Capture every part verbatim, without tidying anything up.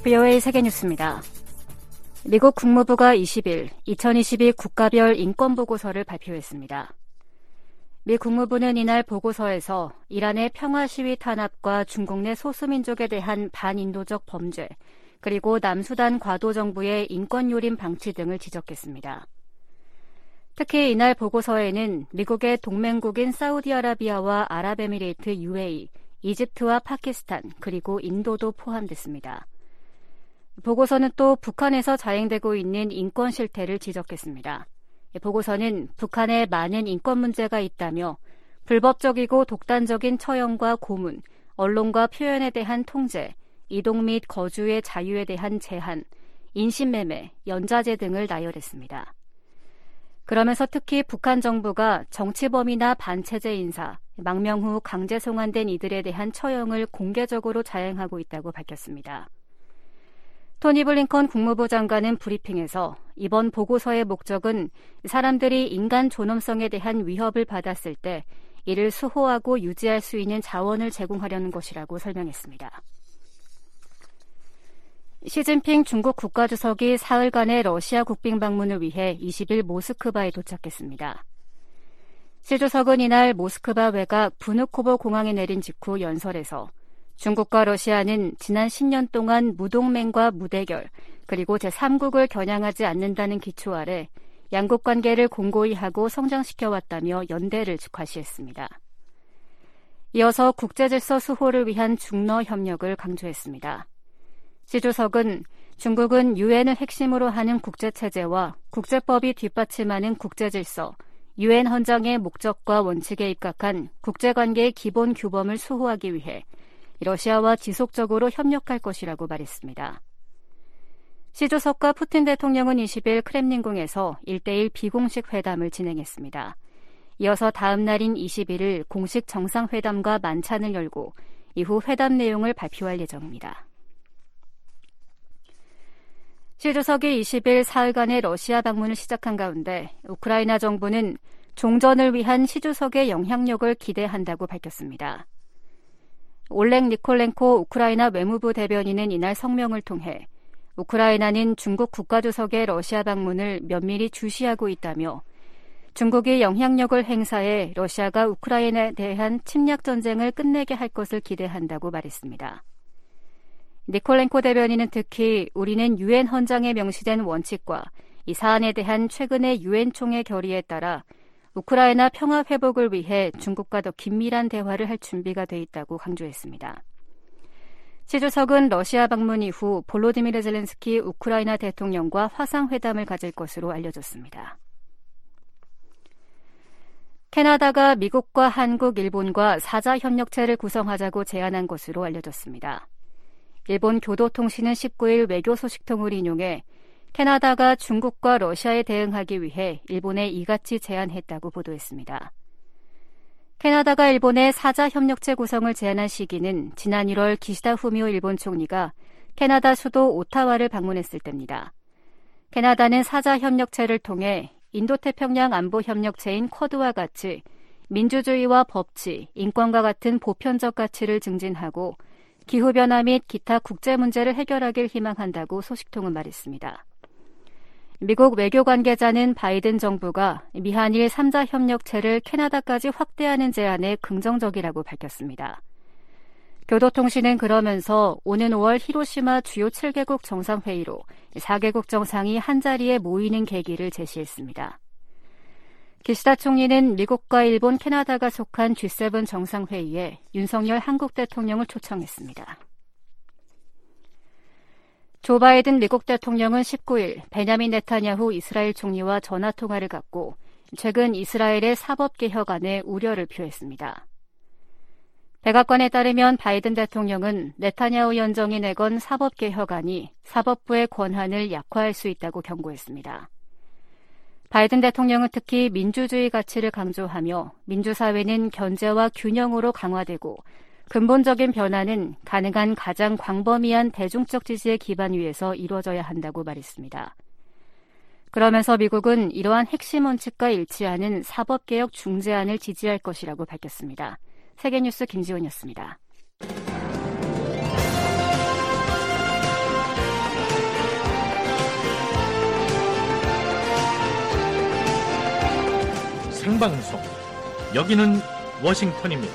브이오에이 세계뉴스입니다. 미국 국무부가 이십일 이천이십이 국가별 인권보고서를 발표했습니다. 미 국무부는 이날 보고서에서 이란의 평화시위 탄압과 중국 내 소수민족에 대한 반인도적 범죄, 그리고 남수단 과도정부의 인권요림 방치 등을 지적했습니다. 특히 이날 보고서에는 미국의 동맹국인 사우디아라비아와 아랍에미레이트 유에이, 이집트와 파키스탄, 그리고 인도도 포함됐습니다. 보고서는 또 북한에서 자행되고 있는 인권 실태를 지적했습니다. 보고서는 북한에 많은 인권 문제가 있다며 불법적이고 독단적인 처형과 고문, 언론과 표현에 대한 통제, 이동 및 거주의 자유에 대한 제한, 인신매매, 연좌제 등을 나열했습니다. 그러면서 특히 북한 정부가 정치범이나 반체제 인사, 망명 후 강제 송환된 이들에 대한 처형을 공개적으로 자행하고 있다고 밝혔습니다. 토니 블링컨 국무부 장관은 브리핑에서 이번 보고서의 목적은 사람들이 인간 존엄성에 대한 위협을 받았을 때 이를 수호하고 유지할 수 있는 자원을 제공하려는 것이라고 설명했습니다. 시진핑 중국 국가주석이 사흘간의 러시아 국빈 방문을 위해 이십일 모스크바에 도착했습니다. 시 주석은 이날 모스크바 외곽 부누코보 공항에 내린 직후 연설에서 중국과 러시아는 지난 십 년 동안 무동맹과 무대결, 그리고 제삼국을 겨냥하지 않는다는 기초 아래 양국 관계를 공고히 하고 성장시켜왔다며 연대를 과시했습니다. 이어서 국제질서 수호를 위한 중러 협력을 강조했습니다. 시 주석은 중국은 유엔을 핵심으로 하는 국제체제와 국제법이 뒷받침하는 국제질서, 유엔 헌장의 목적과 원칙에 입각한 국제관계의 기본 규범을 수호하기 위해 러시아와 지속적으로 협력할 것이라고 말했습니다. 시 주석과 푸틴 대통령은 이십일 크렘린궁에서 일 대일 비공식 회담을 진행했습니다. 이어서 다음 날인 이십일일 공식 정상회담과 만찬을 열고 이후 회담 내용을 발표할 예정입니다. 시 주석이 이십일 사흘간의 러시아 방문을 시작한 가운데 우크라이나 정부는 종전을 위한 시 주석의 영향력을 기대한다고 밝혔습니다. 올렉 니콜렌코 우크라이나 외무부 대변인은 이날 성명을 통해 우크라이나는 중국 국가주석의 러시아 방문을 면밀히 주시하고 있다며 중국이 영향력을 행사해 러시아가 우크라이나에 대한 침략 전쟁을 끝내게 할 것을 기대한다고 말했습니다. 니콜렌코 대변인은 특히 우리는 유엔 헌장에 명시된 원칙과 이 사안에 대한 최근의 유엔 총회 결의에 따라 우크라이나 평화 회복을 위해 중국과 더 긴밀한 대화를 할 준비가 돼 있다고 강조했습니다. 시 주석은 러시아 방문 이후 볼로디미르 젤렌스키 우크라이나 대통령과 화상회담을 가질 것으로 알려졌습니다. 캐나다가 미국과 한국, 일본과 사자 협력체를 구성하자고 제안한 것으로 알려졌습니다. 일본 교도통신은 십구일 외교 소식통을 인용해 캐나다가 중국과 러시아에 대응하기 위해 일본에 이같이 제안했다고 보도했습니다. 캐나다가 일본의 사자 협력체 구성을 제안한 시기는 지난 일월 기시다 후미오 일본 총리가 캐나다 수도 오타와를 방문했을 때입니다. 캐나다는 사자 협력체를 통해 인도태평양 안보협력체인 쿼드와 같이 민주주의와 법치, 인권과 같은 보편적 가치를 증진하고 기후변화 및 기타 국제 문제를 해결하길 희망한다고 소식통은 말했습니다. 미국 외교 관계자는 바이든 정부가 미한일 삼자 협력체를 캐나다까지 확대하는 제안에 긍정적이라고 밝혔습니다. 교도통신은 그러면서 오는 오월 히로시마 주요 칠 개국 정상회의로 사 개국 정상이 한자리에 모이는 계기를 제시했습니다. 기시다 총리는 미국과 일본, 캐나다가 속한 지 세븐 정상회의에 윤석열 한국 대통령을 초청했습니다. 조 바이든 미국 대통령은 십구일 베냐민 네타냐후 이스라엘 총리와 전화통화를 갖고 최근 이스라엘의 사법개혁안에 우려를 표했습니다. 백악관에 따르면 바이든 대통령은 네타냐후 연정이 내건 사법개혁안이 사법부의 권한을 약화할 수 있다고 경고했습니다. 바이든 대통령은 특히 민주주의 가치를 강조하며 민주사회는 견제와 균형으로 강화되고 근본적인 변화는 가능한 가장 광범위한 대중적 지지의 기반 위에서 이루어져야 한다고 말했습니다. 그러면서 미국은 이러한 핵심 원칙과 일치하는 사법개혁 중재안을 지지할 것이라고 밝혔습니다. 세계뉴스 김지훈이었습니다. 생방송, 여기는 워싱턴입니다.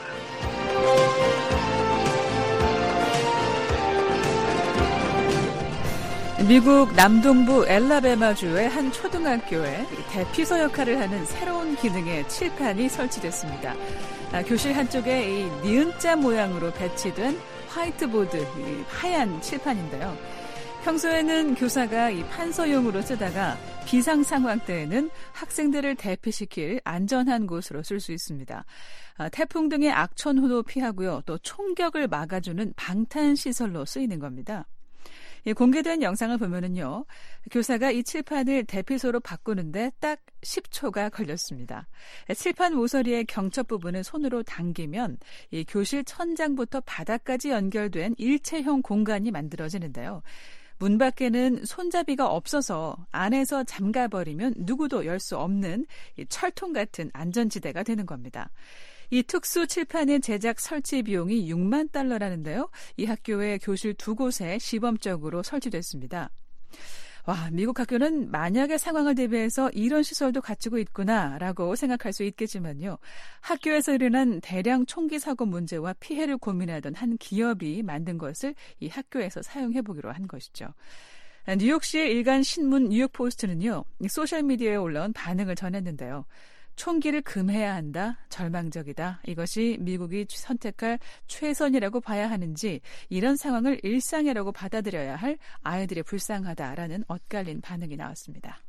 미국 남동부 엘라베마주의 한 초등학교에 대피소 역할을 하는 새로운 기능의 칠판이 설치됐습니다. 아, 교실 한쪽에 이 니은자 모양으로 배치된 화이트보드, 이 하얀 칠판인데요. 평소에는 교사가 이 판서용으로 쓰다가 비상 상황 때에는 학생들을 대피시킬 안전한 곳으로 쓸 수 있습니다. 아, 태풍 등의 악천후도 피하고요. 또 총격을 막아주는 방탄시설로 쓰이는 겁니다. 이 공개된 영상을 보면은요, 교사가 이 칠판을 대피소로 바꾸는데 딱 십 초가 걸렸습니다. 칠판 모서리의 경첩 부분을 손으로 당기면 이 교실 천장부터 바닥까지 연결된 일체형 공간이 만들어지는데요. 문 밖에는 손잡이가 없어서 안에서 잠가버리면 누구도 열 수 없는 이 철통 같은 안전지대가 되는 겁니다. 이 특수 칠판의 제작 설치 비용이 육만 달러라는데요. 이 학교의 교실 두 곳에 시범적으로 설치됐습니다. 와, 미국 학교는 만약의 상황을 대비해서 이런 시설도 갖추고 있구나라고 생각할 수 있겠지만요. 학교에서 일어난 대량 총기 사고 문제와 피해를 고민하던 한 기업이 만든 것을 이 학교에서 사용해보기로 한 것이죠. 뉴욕시의 일간 신문 뉴욕포스트는요, 소셜미디어에 올라온 반응을 전했는데요. 총기를 금해야 한다, 절망적이다. 이것이 미국이 선택할 최선이라고 봐야 하는지, 이런 상황을 일상이라고 받아들여야 할 아이들이 불쌍하다라는 엇갈린 반응이 나왔습니다.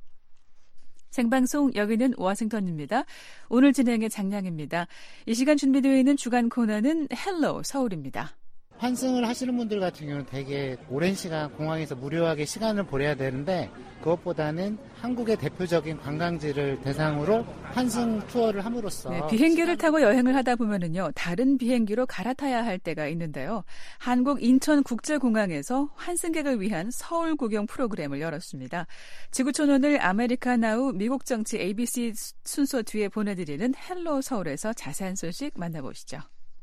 생방송, 여기는 워싱턴입니다. 오늘 진행의 장량입니다. 이 시간 준비되어 있는 주간 코너는 헬로 서울입니다. 환승을 하시는 분들 같은 경우는 되게 오랜 시간 공항에서 무료하게 시간을 보내야 되는데, 그것보다는 한국의 대표적인 관광지를 대상으로 환승 투어를 함으로써 네, 비행기를 타고 여행을 하다 보면은요, 다른 비행기로 갈아타야 할 때가 있는데요. 한국 인천국제공항에서 환승객을 위한 서울 구경 프로그램을 열었습니다. 지구촌 오늘 아메리카나우 미국 정치 에이비씨 순서 뒤에 보내드리는 헬로 서울에서 자세한 소식 만나보시죠.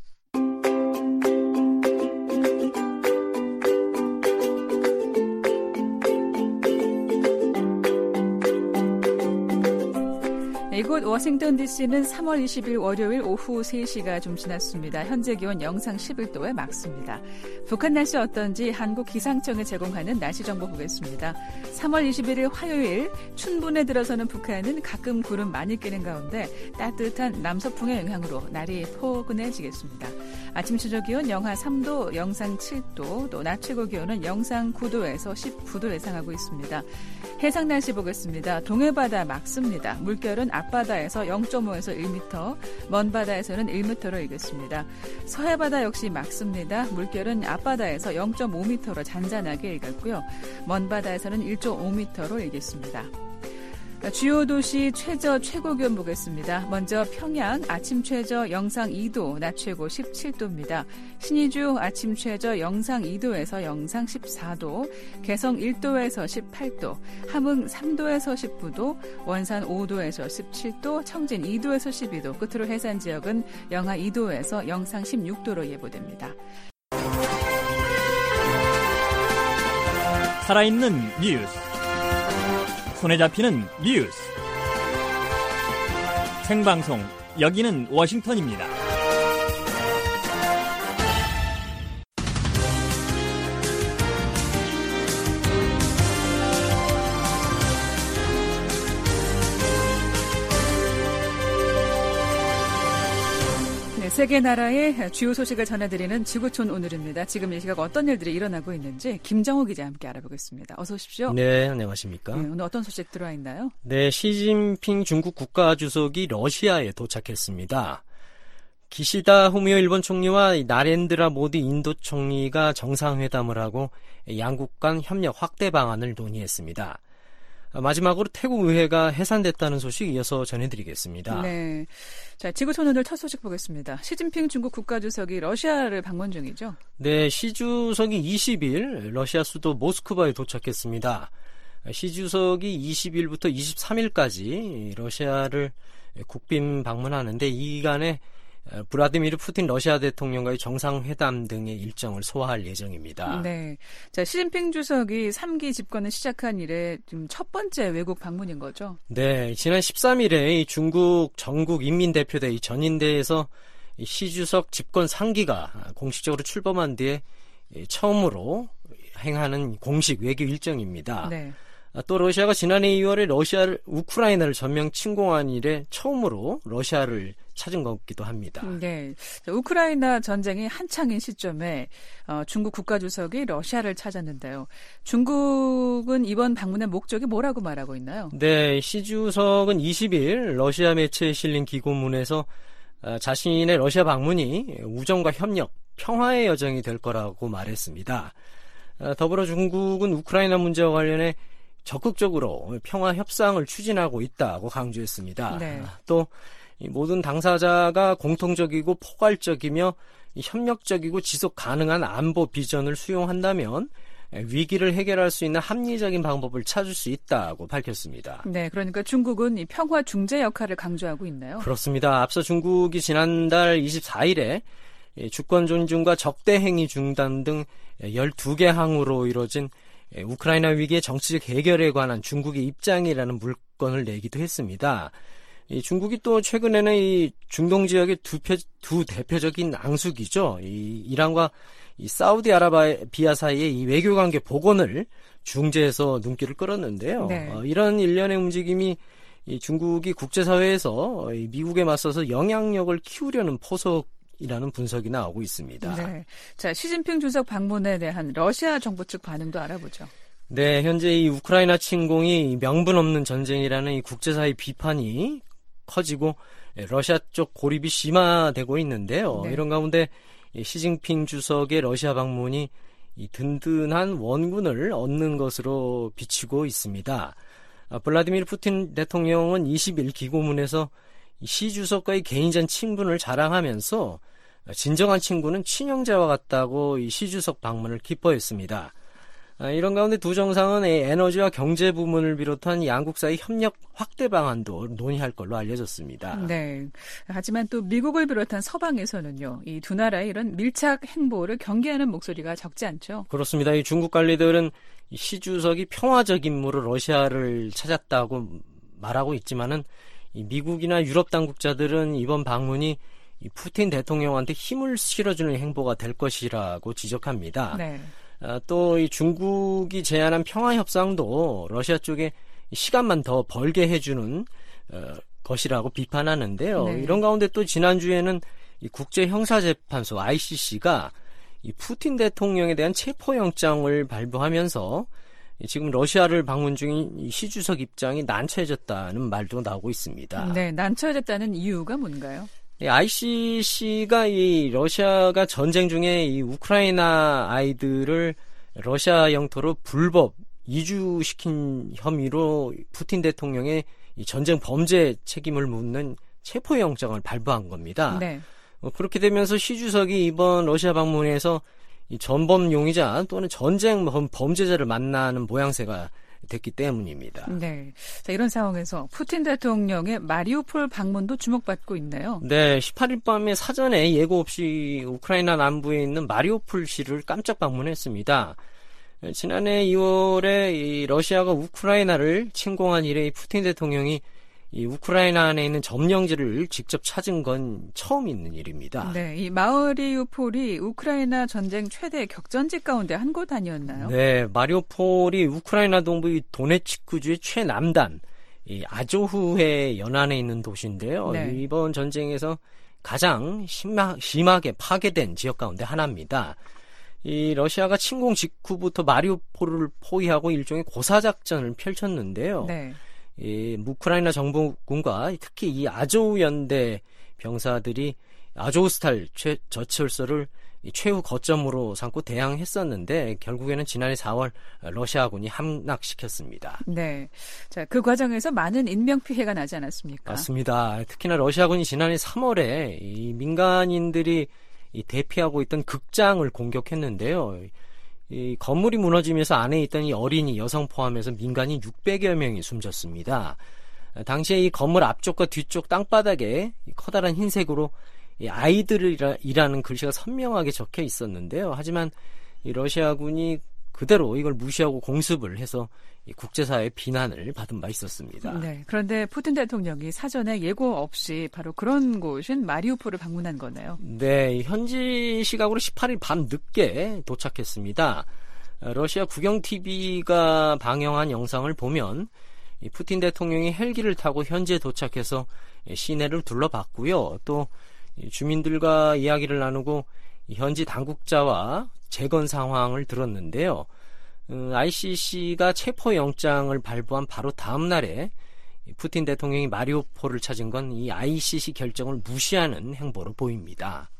이곳 워싱턴 디씨는 삼월 이십일 월요일 오후 세 시가 좀 지났습니다. 현재 기온 영상 십일 도에 맑습니다. 북한 날씨 어떤지 한국 기상청에 제공하는 날씨 정보 보겠습니다. 삼월 이십일일 화요일 춘분에 들어서는 북한은 가끔 구름 많이 끼는 가운데 따뜻한 남서풍의 영향으로 날이 포근해지겠습니다. 아침 최저 기온 영하 삼 도, 영상 칠 도, 또 낮 최고 기온은 영상 구 도에서 십구 도 예상하고 있습니다. 해상 날씨 보겠습니다. 동해바다 맑습니다. 물결은 앞바다에서 영 점 오에서 일 미터, 먼 바다에서는 일 미터로 일겠습니다. 서해바다 역시 맑습니다. 물결은 앞바다에서 영 점 오 미터로 잔잔하게 일겠고요. 먼 바다에서는 일 점 오 미터로 일겠습니다. 주요 도시 최저 최고 기온 보겠습니다. 먼저 평양 아침 최저 영상 이 도, 낮 최고 십칠 도입니다. 신의주 아침 최저 영상 이 도에서 영상 십사 도, 개성 일 도에서 십팔 도, 함흥 삼 도에서 십구 도, 원산 오 도에서 십칠 도, 청진 이 도에서 십이 도, 끝으로 해산 지역은 영하 이 도에서 영상 십육 도로 예보됩니다. 살아있는 뉴스, 손에 잡히는 뉴스, 생방송, 여기는 워싱턴입니다. 세계 나라의 주요 소식을 전해드리는 지구촌 오늘입니다. 지금 이 시각 어떤 일들이 일어나고 있는지 김정호 기자 함께 알아보겠습니다. 어서 오십시오. 네, 안녕하십니까. 네, 오늘 어떤 소식 들어와 있나요? 네, 시진핑 중국 국가주석이 러시아에 도착했습니다. 기시다 후미오 일본 총리와 나렌드라 모디 인도 총리가 정상회담을 하고 양국 간 협력 확대 방안을 논의했습니다. 마지막으로 태국 의회가 해산됐다는 소식 이어서 전해드리겠습니다. 네, 자 지구촌 오늘 첫 소식 보겠습니다. 시진핑 중국 국가주석이 러시아를 방문 중이죠? 네, 시 주석이 이십 일 러시아 수도 모스크바에 도착했습니다. 시 주석이 이십 일부터 이십삼 일까지 러시아를 국빈 방문하는데 이 기간에 블라디미르 푸틴 러시아 대통령과의 정상회담 등의 일정을 소화할 예정입니다. 네, 자 시진핑 주석이 삼 기 집권을 시작한 이래 지금 첫 번째 외국 방문인 거죠? 네, 지난 십삼 일에 중국 전국인민대표대회 전인대에서 시 주석 집권 삼 기가 공식적으로 출범한 뒤에 처음으로 행하는 공식 외교 일정입니다. 네. 또 러시아가 지난해 이월에 러시아를 우크라이나를 전면 침공한 이래 처음으로 러시아를 찾은 것기도 합니다. 네, 우크라이나 전쟁이 한창인 시점에 어, 중국 국가주석이 러시아를 찾았는데요. 중국은 이번 방문의 목적이 뭐라고 말하고 있나요? 네, 시 주석은 이십 일 러시아 매체에 실린 기고문에서 어, 자신의 러시아 방문이 우정과 협력, 평화의 여정이 될 거라고 말했습니다. 어, 더불어 중국은 우크라이나 문제와 관련해 적극적으로 평화 협상을 추진하고 있다고 강조했습니다. 네. 또 이 모든 당사자가 공통적이고 포괄적이며 협력적이고 지속 가능한 안보 비전을 수용한다면 위기를 해결할 수 있는 합리적인 방법을 찾을 수 있다고 밝혔습니다. 네, 그러니까 중국은 이 평화 중재 역할을 강조하고 있나요? 그렇습니다. 앞서 중국이 지난달 이십사 일에 주권 존중과 적대 행위 중단 등 열두 개 항으로 이뤄진 우크라이나 위기의 정치적 해결에 관한 중국의 입장이라는 물건을 내기도 했습니다. 이 중국이 또 최근에는 이 중동 지역의 두, 표, 두 대표적인 앙숙이죠. 이 이란과 이 사우디아라비아 사이의 이 외교관계 복원을 중재해서 눈길을 끌었는데요. 네. 어, 이런 일련의 움직임이 이 중국이 국제사회에서 이 미국에 맞서서 영향력을 키우려는 포석이라는 분석이 나오고 있습니다. 네, 자 시진핑 주석 방문에 대한 러시아 정부 측 반응도 알아보죠. 네, 현재 이 우크라이나 침공이 명분 없는 전쟁이라는 이 국제사회 비판이 커지고 러시아 쪽 고립이 심화되고 있는데요. 네. 이런 가운데 시진핑 주석의 러시아 방문이 이 든든한 원군을 얻는 것으로 비치고 있습니다. 블라디미르 푸틴 대통령은 이십 일 기고문에서 시 주석과의 개인전 친분을 자랑하면서 진정한 친구는 친형제와 같다고 이 시 주석 방문을 기뻐했습니다. 이런 가운데 두 정상은 에너지와 경제 부문을 비롯한 양국 사이 협력 확대 방안도 논의할 걸로 알려졌습니다. 네. 하지만 또 미국을 비롯한 서방에서는요, 이 두 나라의 이런 밀착 행보를 경계하는 목소리가 적지 않죠. 그렇습니다. 이 중국 관리들은 시 주석이 평화적 임무로 러시아를 찾았다고 말하고 있지만은 이 미국이나 유럽 당국자들은 이번 방문이 이 푸틴 대통령한테 힘을 실어주는 행보가 될 것이라고 지적합니다. 네. 아, 또 이 중국이 제안한 평화 협상도 러시아 쪽에 시간만 더 벌게 해주는 어, 것이라고 비판하는데요. 네. 이런 가운데 또 지난주에는 이 국제형사재판소 아이씨씨가 이 푸틴 대통령에 대한 체포영장을 발부하면서 지금 러시아를 방문 중인 이 시 주석 입장이 난처해졌다는 말도 나오고 있습니다. 네, 난처해졌다는 이유가 뭔가요? 아이씨씨가 이 러시아가 전쟁 중에 이 우크라이나 아이들을 러시아 영토로 불법 이주시킨 혐의로 푸틴 대통령의 이 전쟁 범죄 책임을 묻는 체포영장을 발부한 겁니다. 네. 어, 그렇게 되면서 시 주석이 이번 러시아 방문에서 이 전범 용의자 또는 전쟁 범죄자를 만나는 모양새가 됐기 때문입니다. 네. 자, 이런 상황에서 푸틴 대통령의 마리우폴 방문도 주목받고 있네요. 네, 십팔 일 밤에 사전에 예고 없이 우크라이나 남부에 있는 마리우폴시를 깜짝 방문했습니다. 지난해 이월에 이 러시아가 우크라이나를 침공한 이래 푸틴 대통령이 이 우크라이나 안에 있는 점령지를 직접 찾은 건 처음 있는 일입니다. 네, 이 마리우폴이 우크라이나 전쟁 최대 격전지 가운데 한 곳 아니었나요? 네, 마리우폴이 우크라이나 동부 도네츠크주의 최남단 이 아조후해 연안에 있는 도시인데요. 네. 이번 전쟁에서 가장 심하, 심하게 파괴된 지역 가운데 하나입니다. 이 러시아가 침공 직후부터 마리우폴을 포위하고 일종의 고사작전을 펼쳤는데요. 네. 이 우크라이나 정부군과 특히 이 아조우 연대 병사들이 아조우스탈 최, 저철소를 최후 거점으로 삼고 대항했었는데 결국에는 지난해 사월 러시아군이 함락시켰습니다. 네, 자, 그 과정에서 많은 인명 피해가 나지 않았습니까? 맞습니다. 특히나 러시아군이 지난해 삼월에 이 민간인들이 이 대피하고 있던 극장을 공격했는데요. 이 건물이 무너지면서 안에 있던 이 어린이 여성 포함해서 민간인 육백여 명이 숨졌습니다. 당시에 이 건물 앞쪽과 뒤쪽 땅바닥에 커다란 흰색으로 이 아이들이라는 글씨가 선명하게 적혀 있었는데요. 하지만 이 러시아군이 그대로 이걸 무시하고 공습을 해서 이 국제사회의 비난을 받은 바 있었습니다. 네, 그런데 푸틴 대통령이 사전에 예고 없이 바로 그런 곳인 마리우폴을 방문한 거네요. 네, 현지 시각으로 십팔 일 밤 늦게 도착했습니다. 러시아 국영티비가 방영한 영상을 보면 이 푸틴 대통령이 헬기를 타고 현지에 도착해서 시내를 둘러봤고요. 또 주민들과 이야기를 나누고 현지 당국자와 재건 상황을 들었는데요. 아이씨씨가 체포영장을 발부한 바로 다음 날에 푸틴 대통령이 마리우폴을 찾은 건 이 아이씨씨 결정을 무시하는 행보로 보입니다.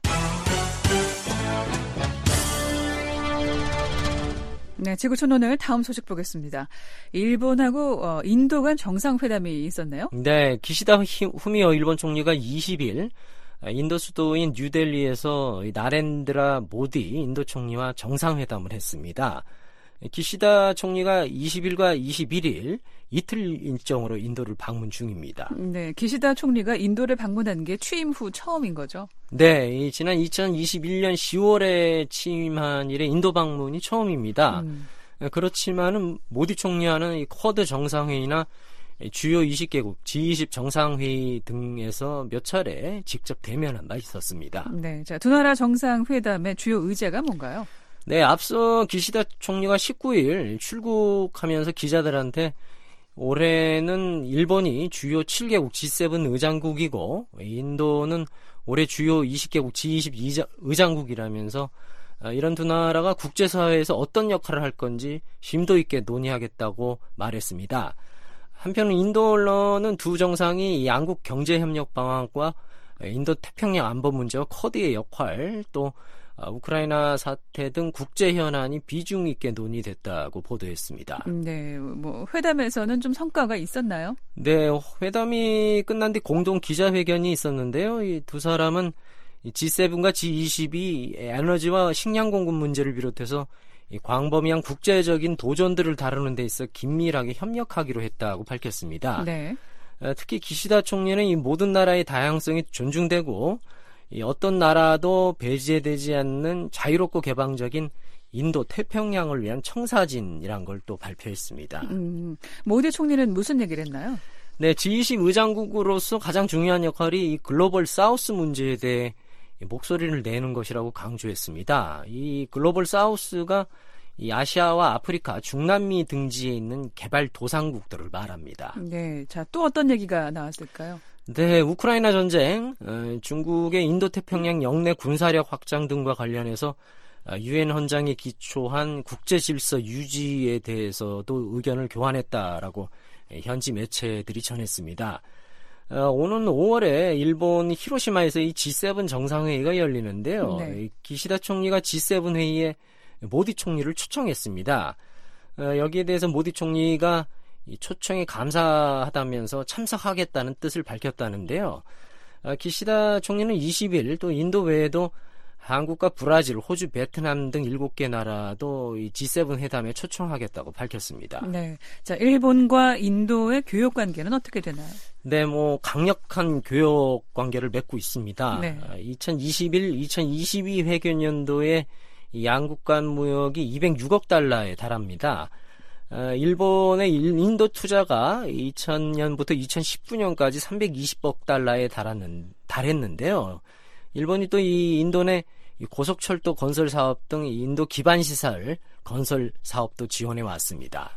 네, 지구촌 오늘 다음 소식 보겠습니다. 일본하고 어, 인도 간 정상회담이 있었네요. 네, 기시다 후미오 일본 총리가 이십 일 인도 수도인 뉴델리에서 나렌드라 모디 인도 총리와 정상회담을 했습니다. 기시다 총리가 이십 일과 이십일 일 이틀 일정으로 인도를 방문 중입니다. 네, 기시다 총리가 인도를 방문한 게 취임 후 처음인 거죠? 네, 지난 이천이십일 년 시월에 취임한 이래 인도 방문이 처음입니다. 음. 그렇지만은 모디 총리와는 이 쿼드 정상회의나 주요 이십 개국 지 이십 정상회의 등에서 몇 차례 직접 대면한 바 있었습니다. 네, 자, 두 나라 정상회담의 주요 의제가 뭔가요? 네, 앞서 기시다 총리가 십구 일 출국하면서 기자들한테 올해는 일본이 주요 칠 개국 지 세븐 의장국이고 인도는 올해 주요 이십 개국 지 이십 의장국이라면서 이런 두 나라가 국제사회에서 어떤 역할을 할 건지 심도 있게 논의하겠다고 말했습니다. 한편 인도 언론은 두 정상이 양국 경제협력 방안과 인도 태평양 안보 문제와 쿼드의 역할, 또 우크라이나 사태 등 국제 현안이 비중 있게 논의됐다고 보도했습니다. 네, 뭐 회담에서는 좀 성과가 있었나요? 네, 회담이 끝난 뒤 공동 기자회견이 있었는데요. 이 두 사람은 지 세븐과 지 이십이 에너지와 식량 공급 문제를 비롯해서 이 광범위한 국제적인 도전들을 다루는 데 있어 긴밀하게 협력하기로 했다고 밝혔습니다. 네. 특히 기시다 총리는 이 모든 나라의 다양성이 존중되고 이 어떤 나라도 배제되지 않는 자유롭고 개방적인 인도 태평양을 위한 청사진이란 걸 또 발표했습니다. 음, 모디 총리는 무슨 얘기를 했나요? 네, 지 이십 의장국으로서 가장 중요한 역할이 이 글로벌 사우스 문제에 대해 목소리를 내는 것이라고 강조했습니다. 이 글로벌 사우스가 이 아시아와 아프리카, 중남미 등지에 있는 개발도상국들을 말합니다. 네, 자, 또 어떤 얘기가 나왔을까요? 네, 우크라이나 전쟁, 중국의 인도태평양 영내 군사력 확장 등과 관련해서 유엔 헌장에 기초한 국제질서 유지에 대해서도 의견을 교환했다라고 현지 매체들이 전했습니다. 오는 오월에 일본 히로시마에서 이 지 세븐 정상회의가 열리는데요. 네. 기시다 총리가 지 세븐 회의에 모디 총리를 초청했습니다. 여기에 대해서 모디 총리가 이 초청에 감사하다면서 참석하겠다는 뜻을 밝혔다는데요. 기시다 총리는 이십 일 또 인도 외에도 한국과 브라질, 호주, 베트남 등 일곱 개 나라도 이 지 세븐 회담에 초청하겠다고 밝혔습니다. 네, 자, 일본과 인도의 교역 관계는 어떻게 되나요? 네, 뭐 강력한 교역 관계를 맺고 있습니다. 네. 이천이십일, 이천이십이 회계연도에 양국 간 무역이 이백육억 달러에 달합니다. 일본의 인도 투자가 이천 년부터 이천십구 년까지 삼백이십억 달러에 달았는, 달했는데요. 일본이 또 이 인도 내 고속철도 건설 사업 등 인도 기반 시설 건설 사업도 지원해 왔습니다.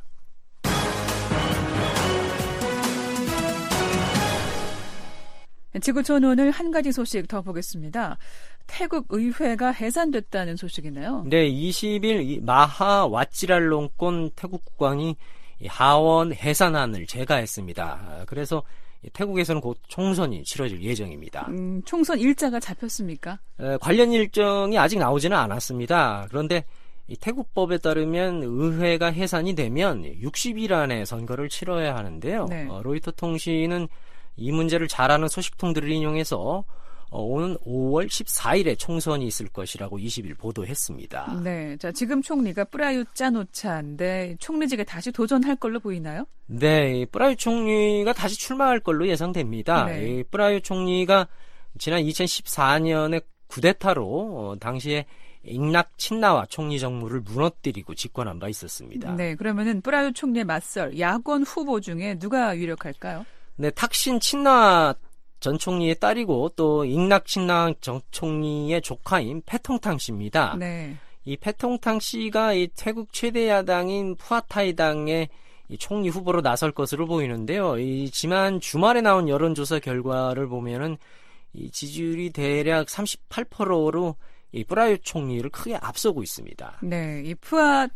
지구촌 오늘 한 가지 소식 더 보겠습니다. 태국 의회가 해산됐다는 소식이네요. 네, 이십 일 마하 와찌랄롱권 태국 국왕이 하원 해산안을 제거했습니다. 그래서 태국에서는 곧 총선이 치러질 예정입니다. 음, 총선 일자가 잡혔습니까? 에, 관련 일정이 아직 나오지는 않았습니다. 그런데 이 태국법에 따르면 의회가 해산이 되면 육십 일 안에 선거를 치러야 하는데요. 네. 어, 로이터 통신은 이 문제를 잘 아는 소식통들을 인용해서 어, 오는 오월 십사일에 총선이 있을 것이라고 이십 일 보도했습니다. 네, 자, 지금 총리가 프라유 짠오차인데 총리직에 다시 도전할 걸로 보이나요? 네, 프라유 총리가 다시 출마할 걸로 예상됩니다. 네. 프라유 총리가 지난 이천십사 년에 쿠데타로 어, 당시에 잉락 친나와 총리 정부를 무너뜨리고 집권한 바 있었습니다. 네, 그러면은 프라유 총리에 맞설 야권 후보 중에 누가 유력할까요? 네, 탁신 친나와 전 총리의 딸이고 또 잉락 친나와 전 총리의 조카인 패통탕 씨입니다. 네. 이 패통탕 씨가 이 태국 최대 야당인 푸아타이당의 이 총리 후보로 나설 것으로 보이는데요. 이 지난 주말에 나온 여론조사 결과를 보면은 이 지지율이 대략 삼십팔 퍼센트로 이 프라유 총리를 크게 앞서고 있습니다. 네, 이 푸아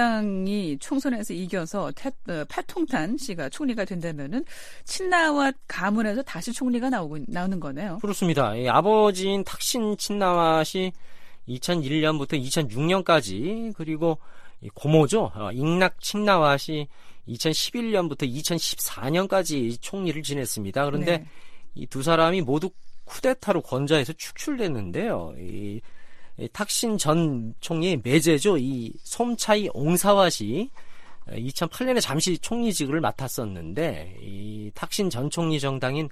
타이당이 총선에서 이겨서 태, 어, 파통탄 씨가 총리가 된다면은 친나와 가문에서 다시 총리가 나오고 나오는 거네요. 그렇습니다. 이 아버지인 탁신 친나와시 이천일 년부터 이천육 년까지 그리고 이 고모죠 어, 잉락 친나와시 이천십일 년부터 이천십사 년까지 총리를 지냈습니다. 그런데 네. 이 두 사람이 모두 쿠데타로 건자해서 축출됐는데요. 이 이 탁신 전 총리의 매제죠. 이 솜차이 옹사와시 이천팔 년에 잠시 총리직을 맡았었는데 이 탁신 전 총리 정당인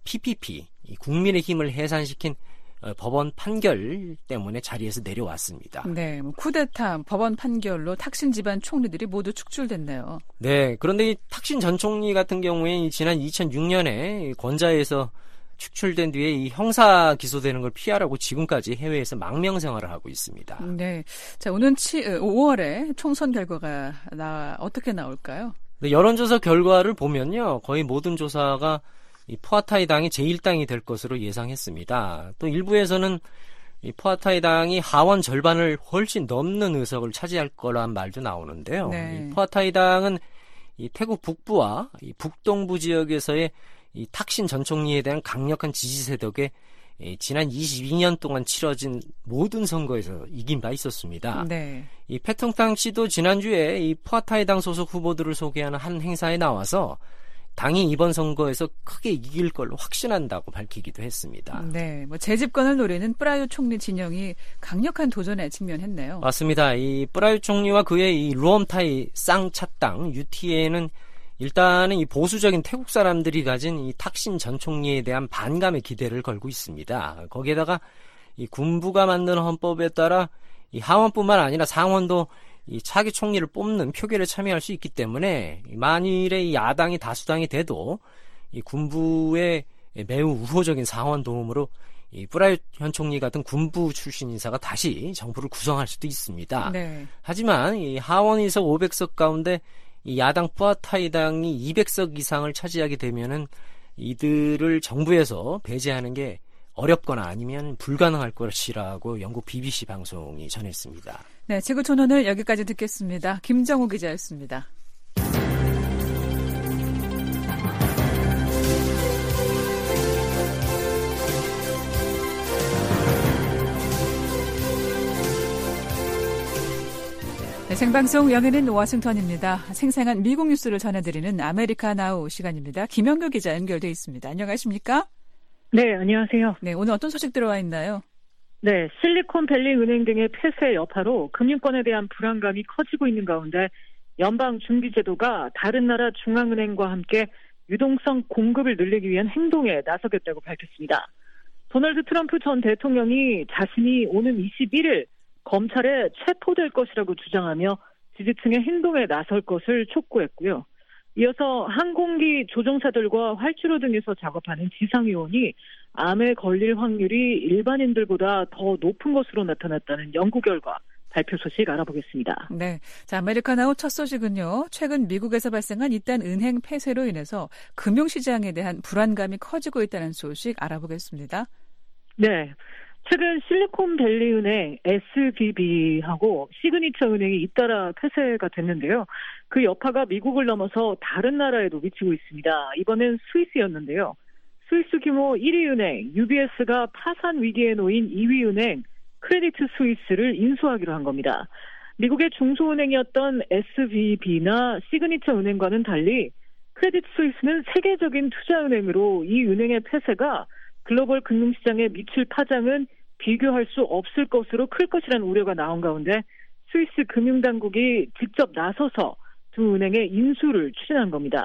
피피피 이 국민의힘을 해산시킨 법원 판결 때문에 자리에서 내려왔습니다. 네, 뭐 쿠데타 법원 판결로 탁신 집안 총리들이 모두 축출됐네요. 네, 그런데 이 탁신 전 총리 같은 경우에 지난 이천육 년에 권자에서 축출된 뒤에 이 형사 기소되는 걸 피하라고 지금까지 해외에서 망명 생활을 하고 있습니다. 네, 자 오는 오월에 총선 결과가 나 어떻게 나올까요? 네, 여론조사 결과를 보면요, 거의 모든 조사가 이 푸아타이 당이 제일 당이 될 것으로 예상했습니다. 또 일부에서는 이 푸아타이 당이 하원 절반을 훨씬 넘는 의석을 차지할 거란 말도 나오는데요. 네. 이 푸아타이 당은 이 태국 북부와 이 북동부 지역에서의 이 탁신 전 총리에 대한 강력한 지지세 덕에 이 지난 이십이 년 동안 치러진 모든 선거에서 이긴 바 있었습니다. 네. 이 패통탕 씨도 지난주에 이 푸아타이 당 소속 후보들을 소개하는 한 행사에 나와서 당이 이번 선거에서 크게 이길 걸로 확신한다고 밝히기도 했습니다. 네, 뭐 재집권을 노리는 프라유 총리 진영이 강력한 도전에 직면했네요. 맞습니다. 이 프라유 총리와 그의 이 루엄타이 쌍차당 유티에는 일단은 이 보수적인 태국 사람들이 가진 이 탁신 전 총리에 대한 반감의 기대를 걸고 있습니다. 거기에다가 이 군부가 만든 헌법에 따라 이 하원뿐만 아니라 상원도 이 차기 총리를 뽑는 표결에 참여할 수 있기 때문에 만일에 이 야당이 다수당이 돼도 이 군부의 매우 우호적인 상원 도움으로 이 프라유 현 총리 같은 군부 출신 인사가 다시 정부를 구성할 수도 있습니다. 네. 하지만 이 하원 의석 오백 석 가운데 이 야당 푸아타이 당이 이백 석 이상을 차지하게 되면은 이들을 정부에서 배제하는 게 어렵거나 아니면 불가능할 것이라고 영국 비비씨 방송이 전했습니다. 네, 지구촌론을 여기까지 듣겠습니다. 김정우 기자였습니다. 네, 생방송 여기는 워싱턴입니다. 생생한 미국 뉴스를 전해드리는 아메리카 나우 시간입니다. 김영규 기자 연결돼 있습니다. 안녕하십니까? 네, 안녕하세요. 네, 오늘 어떤 소식 들어와 있나요? 네, 실리콘밸리 은행 등의 폐쇄 여파로 금융권에 대한 불안감이 커지고 있는 가운데 연방준비제도가 다른 나라 중앙은행과 함께 유동성 공급을 늘리기 위한 행동에 나서겠다고 밝혔습니다. 도널드 트럼프 전 대통령이 자신이 오는 이십일 일 검찰에 체포될 것이라고 주장하며 지지층의 행동에 나설 것을 촉구했고요. 이어서 항공기 조종사들과 활주로 등에서 작업하는 지상요원이 암에 걸릴 확률이 일반인들보다 더 높은 것으로 나타났다는 연구 결과 발표 소식 알아보겠습니다. 네, 자 아메리카나우 첫 소식은요. 최근 미국에서 발생한 이딴 은행 폐쇄로 인해서 금융시장에 대한 불안감이 커지고 있다는 소식 알아보겠습니다. 네, 최근 실리콘밸리 은행 에스비비하고 시그니처 은행이 잇따라 폐쇄가 됐는데요. 그 여파가 미국을 넘어서 다른 나라에도 미치고 있습니다. 이번엔 스위스였는데요. 스위스 규모 일 위 은행 유비에스가 파산 위기에 놓인 이 위 은행 크레디트 스위스를 인수하기로 한 겁니다. 미국의 중소은행이었던 에스비비나 시그니처 은행과는 달리 크레디트 스위스는 세계적인 투자은행으로 이 은행의 폐쇄가 글로벌 금융시장에 미칠 파장은 비교할 수 없을 것으로 클 것이라는 우려가 나온 가운데 스위스 금융당국이 직접 나서서 두 은행의 인수를 추진한 겁니다.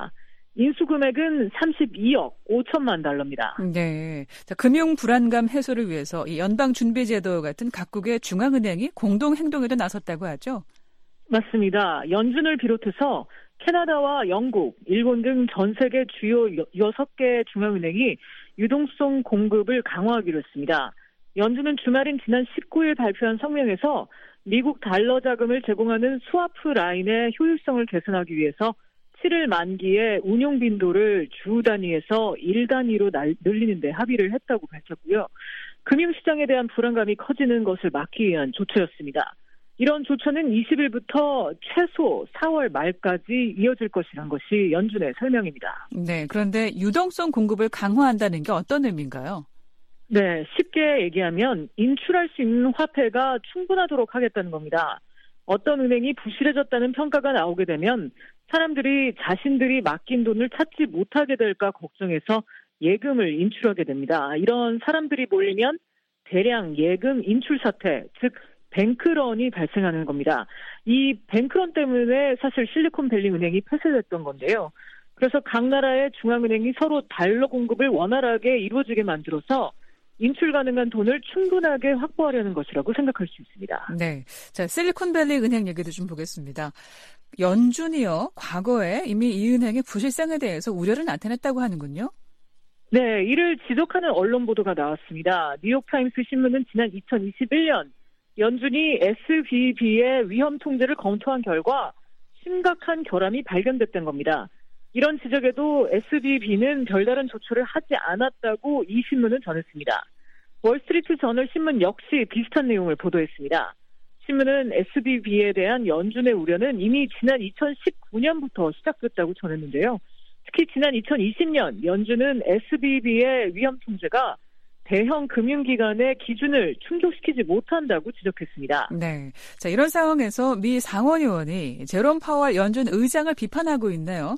인수 금액은 삼십이억 오천만 달러입니다. 네. 자, 금융 불안감 해소를 위해서 이 연방준비제도 같은 각국의 중앙은행이 공동 행동에도 나섰다고 하죠? 맞습니다. 연준을 비롯해서 캐나다와 영국, 일본 등 전 세계 주요 여섯 개 중앙은행이 유동성 공급을 강화하기로 했습니다. 연준은 주말인 지난 십구일 발표한 성명에서 미국 달러 자금을 제공하는 스와프 라인의 효율성을 개선하기 위해서 칠일 만기에 운용 빈도를 주 단위에서 일 단위로 늘리는 데 합의를 했다고 밝혔고요. 금융시장에 대한 불안감이 커지는 것을 막기 위한 조처였습니다. 이런 조처는 이십일부터 최소 사월 말까지 이어질 것이란 것이 연준의 설명입니다. 네, 그런데 유동성 공급을 강화한다는 게 어떤 의미인가요? 네, 쉽게 얘기하면 인출할 수 있는 화폐가 충분하도록 하겠다는 겁니다. 어떤 은행이 부실해졌다는 평가가 나오게 되면 사람들이 자신들이 맡긴 돈을 찾지 못하게 될까 걱정해서 예금을 인출하게 됩니다. 이런 사람들이 몰리면 대량 예금 인출 사태, 즉 뱅크런이 발생하는 겁니다. 이 뱅크런 때문에 사실 실리콘밸리 은행이 폐쇄됐던 건데요. 그래서 각 나라의 중앙은행이 서로 달러 공급을 원활하게 이루어지게 만들어서 인출 가능한 돈을 충분하게 확보하려는 것이라고 생각할 수 있습니다. 네, 자 실리콘밸리 은행 얘기도 좀 보겠습니다. 연준이요, 과거에 이미 이 은행의 부실성에 대해서 우려를 나타냈다고 하는군요. 네, 이를 지적하는 언론 보도가 나왔습니다. 뉴욕타임스 신문은 지난 이천이십일년 연준이 에스비비의 위험 통제를 검토한 결과 심각한 결함이 발견됐던 겁니다. 이런 지적에도 에스비비는 별다른 조처를 하지 않았다고 이 신문은 전했습니다. 월스트리트 저널 신문 역시 비슷한 내용을 보도했습니다. 신문은 에스비비에 대한 연준의 우려는 이미 지난 이천십구년부터 시작됐다고 전했는데요. 특히 지난 이천이십년 연준은 에스비비의 위험 통제가 대형 금융기관의 기준을 충족시키지 못한다고 지적했습니다. 네, 자 이런 상황에서 미 상원의원이 제롬 파월 연준 의장을 비판하고 있네요.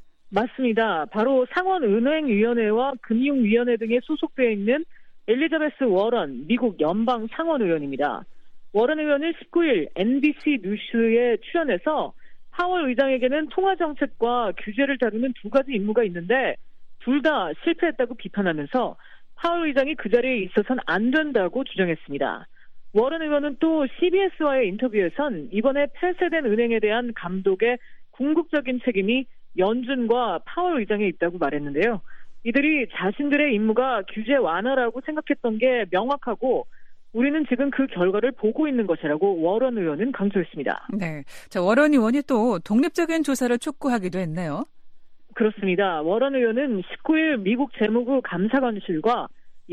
맞습니다. 바로 상원은행위원회와 금융위원회 등에 소속되어 있는 엘리자베스 워런 미국 연방 상원의원입니다. 워런 의원은 십구일 엔비씨 뉴스에 출연해서 파월 의장에게는 통화정책과 규제를 다루는 두 가지 임무가 있는데 둘 다 실패했다고 비판하면서 파월 의장이 그 자리에 있어서는 안 된다고 주장했습니다. 워런 의원은 또 씨비에스와의 인터뷰에선 이번에 폐쇄된 은행에 대한 감독의 궁극적인 책임이 연준과 파월 의장에 있다고 말했는데요. 이들이 자신들의 임무가 규제 완화라고 생각했던 게 명확하고 우리는 지금 그 결과를 보고 있는 것이라고 워런 의원은 강조했습니다. 네, 자 워런 의원이 또 독립적인 조사를 촉구하기도 했네요. 그렇습니다. 워런 의원은 십구일 미국 재무부 감사관실과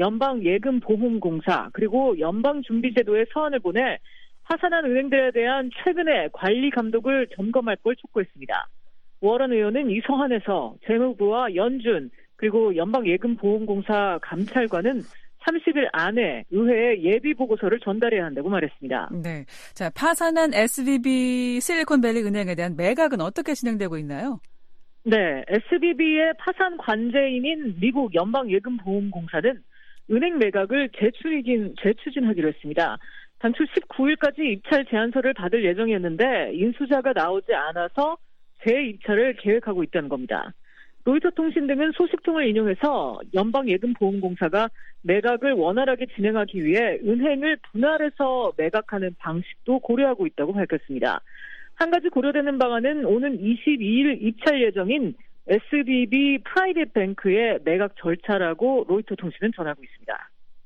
연방예금보험공사 그리고 연방준비제도에 서한을 보내 파산한 은행들에 대한 최근의 관리 감독을 점검할 걸 촉구했습니다. 워런 의원은 이 서한에서 재무부와 연준 그리고 연방예금보험공사 감찰관은 삼십일 안에 의회에 예비보고서를 전달해야 한다고 말했습니다. 네, 자 파산한 에스비비 실리콘밸리 은행에 대한 매각은 어떻게 진행되고 있나요? 네, 에스비비의 파산 관제인인 미국 연방예금보험공사는 은행 매각을 재추진, 재추진하기로 했습니다. 당초 십구일까지 입찰 제안서를 받을 예정이었는데 인수자가 나오지 않아서 재입찰을 계획하고 있다는 겁니다. 로이터 통신 등은 소식통을 인용해서 연방예금보험공사가 매각을 원활하게 진행하기 위해 은행을 분할해서 매각하는 방식도 고려하고 있다고 밝혔습니다. 한 가지 고려되는 방안은 오는 이십이일 입찰 예정인 에스비비 프라이빗 뱅크의 매각 절차라고 로이터 통신은 전하고 있습니다.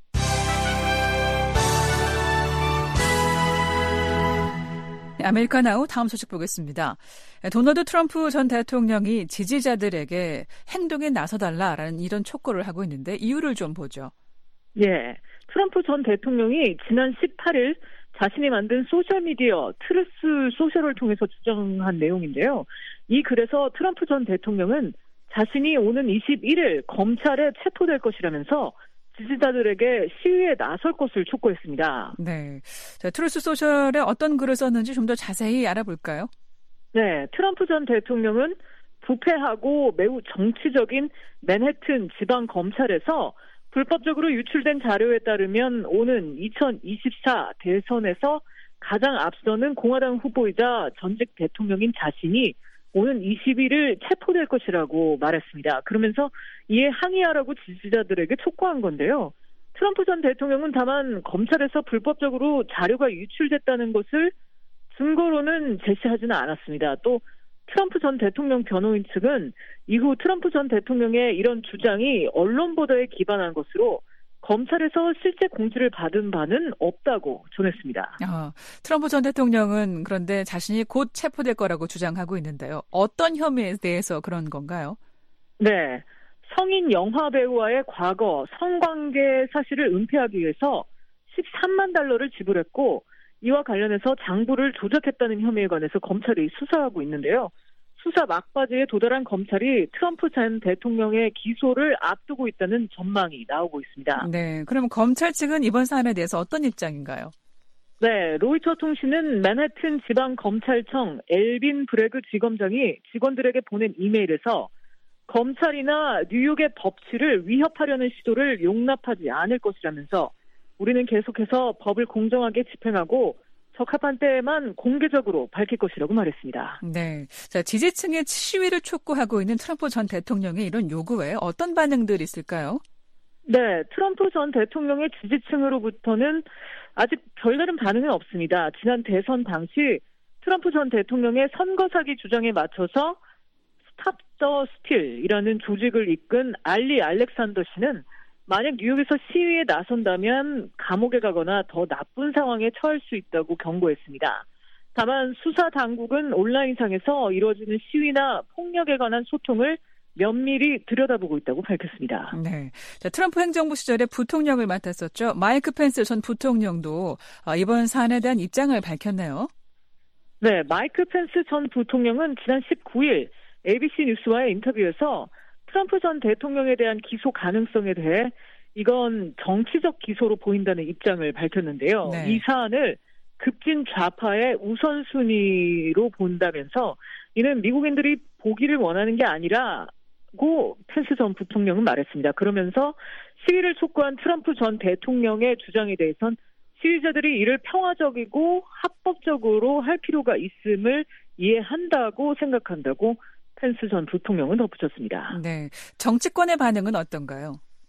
아메리카나우 다음 소식 보겠습니다. 도널드 트럼프 전 대통령이 지지자들에게 행동에 나서달라라는 이런 촉구를 하고 있는데 이유를 좀 보죠. 예, 트럼프 전 대통령이 지난 십팔일 자신이 만든 소셜미디어 트루스 소셜을 통해서 주장한 내용인데요. 이 글에서 트럼프 전 대통령은 자신이 오는 이십일일 검찰에 체포될 것이라면서 지지자들에게 시위에 나설 것을 촉구했습니다. 네, 자, 트루스 소셜에 어떤 글을 썼는지 좀 더 자세히 알아볼까요? 네, 트럼프 전 대통령은 부패하고 매우 정치적인 맨해튼 지방검찰에서 불법적으로 유출된 자료에 따르면 오는 이천이십사 대선에서 가장 앞서는 공화당 후보이자 전직 대통령인 자신이 오는 이십 일을 체포될 것이라고 말했습니다. 그러면서 이에 항의하라고 지지자들에게 촉구한 건데요. 트럼프 전 대통령은 다만 검찰에서 불법적으로 자료가 유출됐다는 것을 증거로는 제시하지는 않았습니다. 또 트럼프 전 대통령 변호인 측은 이후 트럼프 전 대통령의 이런 주장이 언론 보도에 기반한 것으로 검찰에서 실제 공지를 받은 바는 없다고 전했습니다. 아, 트럼프 전 대통령은 그런데 자신이 곧 체포될 거라고 주장하고 있는데요. 어떤 혐의에 대해서 그런 건가요? 네, 성인 영화 배우와의 과거 성관계 사실을 은폐하기 위해서 십삼만 달러를 지불했고 이와 관련해서 장부를 조작했다는 혐의에 관해서 검찰이 수사하고 있는데요. 수사 막바지에 도달한 검찰이 트럼프 전 대통령의 기소를 앞두고 있다는 전망이 나오고 있습니다. 네, 그럼 검찰 측은 이번 사안에 대해서 어떤 입장인가요? 네, 로이터 통신은 맨해튼 지방검찰청 엘빈 브래그 지검장이 직원들에게 보낸 이메일에서 검찰이나 뉴욕의 법치를 위협하려는 시도를 용납하지 않을 것이라면서 우리는 계속해서 법을 공정하게 집행하고 적합한 때에만 공개적으로 밝힐 것이라고 말했습니다. 네, 자 지지층의 시위를 촉구하고 있는 트럼프 전 대통령의 이런 요구에 어떤 반응들이 있을까요? 네, 트럼프 전 대통령의 지지층으로부터는 아직 별다른 반응은 없습니다. 지난 대선 당시 트럼프 전 대통령의 선거 사기 주장에 맞춰서 스탑 더 스틸이라는 조직을 이끈 알리 알렉산더 씨는 만약 뉴욕에서 시위에 나선다면 감옥에 가거나 더 나쁜 상황에 처할 수 있다고 경고했습니다. 다만 수사 당국은 온라인상에서 이루어지는 시위나 폭력에 관한 소통을 면밀히 들여다보고 있다고 밝혔습니다. 네, 자, 트럼프 행정부 시절에 부통령을 맡았었죠. 마이크 펜스 전 부통령도 이번 사안에 대한 입장을 밝혔네요. 네, 마이크 펜스 전 부통령은 지난 십구 일 에이비씨 뉴스와의 인터뷰에서 트럼프 전 대통령에 대한 기소 가능성에 대해 이건 정치적 기소로 보인다는 입장을 밝혔는데요. 네. 이 사안을 급진 좌파의 우선순위로 본다면서 이는 미국인들이 보기를 원하는 게 아니라고 펜스 전 부통령은 말했습니다. 그러면서 시위를 촉구한 트럼프 전 대통령의 주장에 대해선 시위자들이 이를 평화적이고 합법적으로 할 필요가 있음을 이해한다고 생각한다고 펜스 전 부통령은 덧붙였습니다. 네, 정치권의 반응은 어떤가요?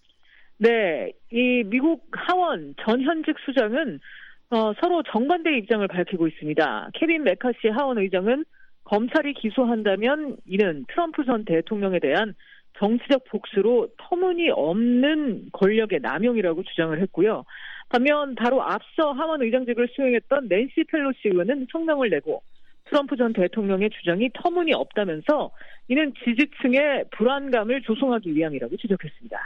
네, 이 미국 하원 전현직 수장은 어, 서로 정반대의 입장을 밝히고 있습니다. 케빈 메카시 하원 의장은 검찰이 기소한다면 이는 트럼프 전 대통령에 대한 정치적 복수로 터무니없는 권력의 남용이라고 주장을 했고요. 반면 바로 앞서 하원 의장직을 수행했던 낸시 펠로시 의원은 성명을 내고 트럼프 전 대통령의 주장이 터무니없다면서 이는 지지층의 불안감을 조성하기 위함이라고 지적했습니다.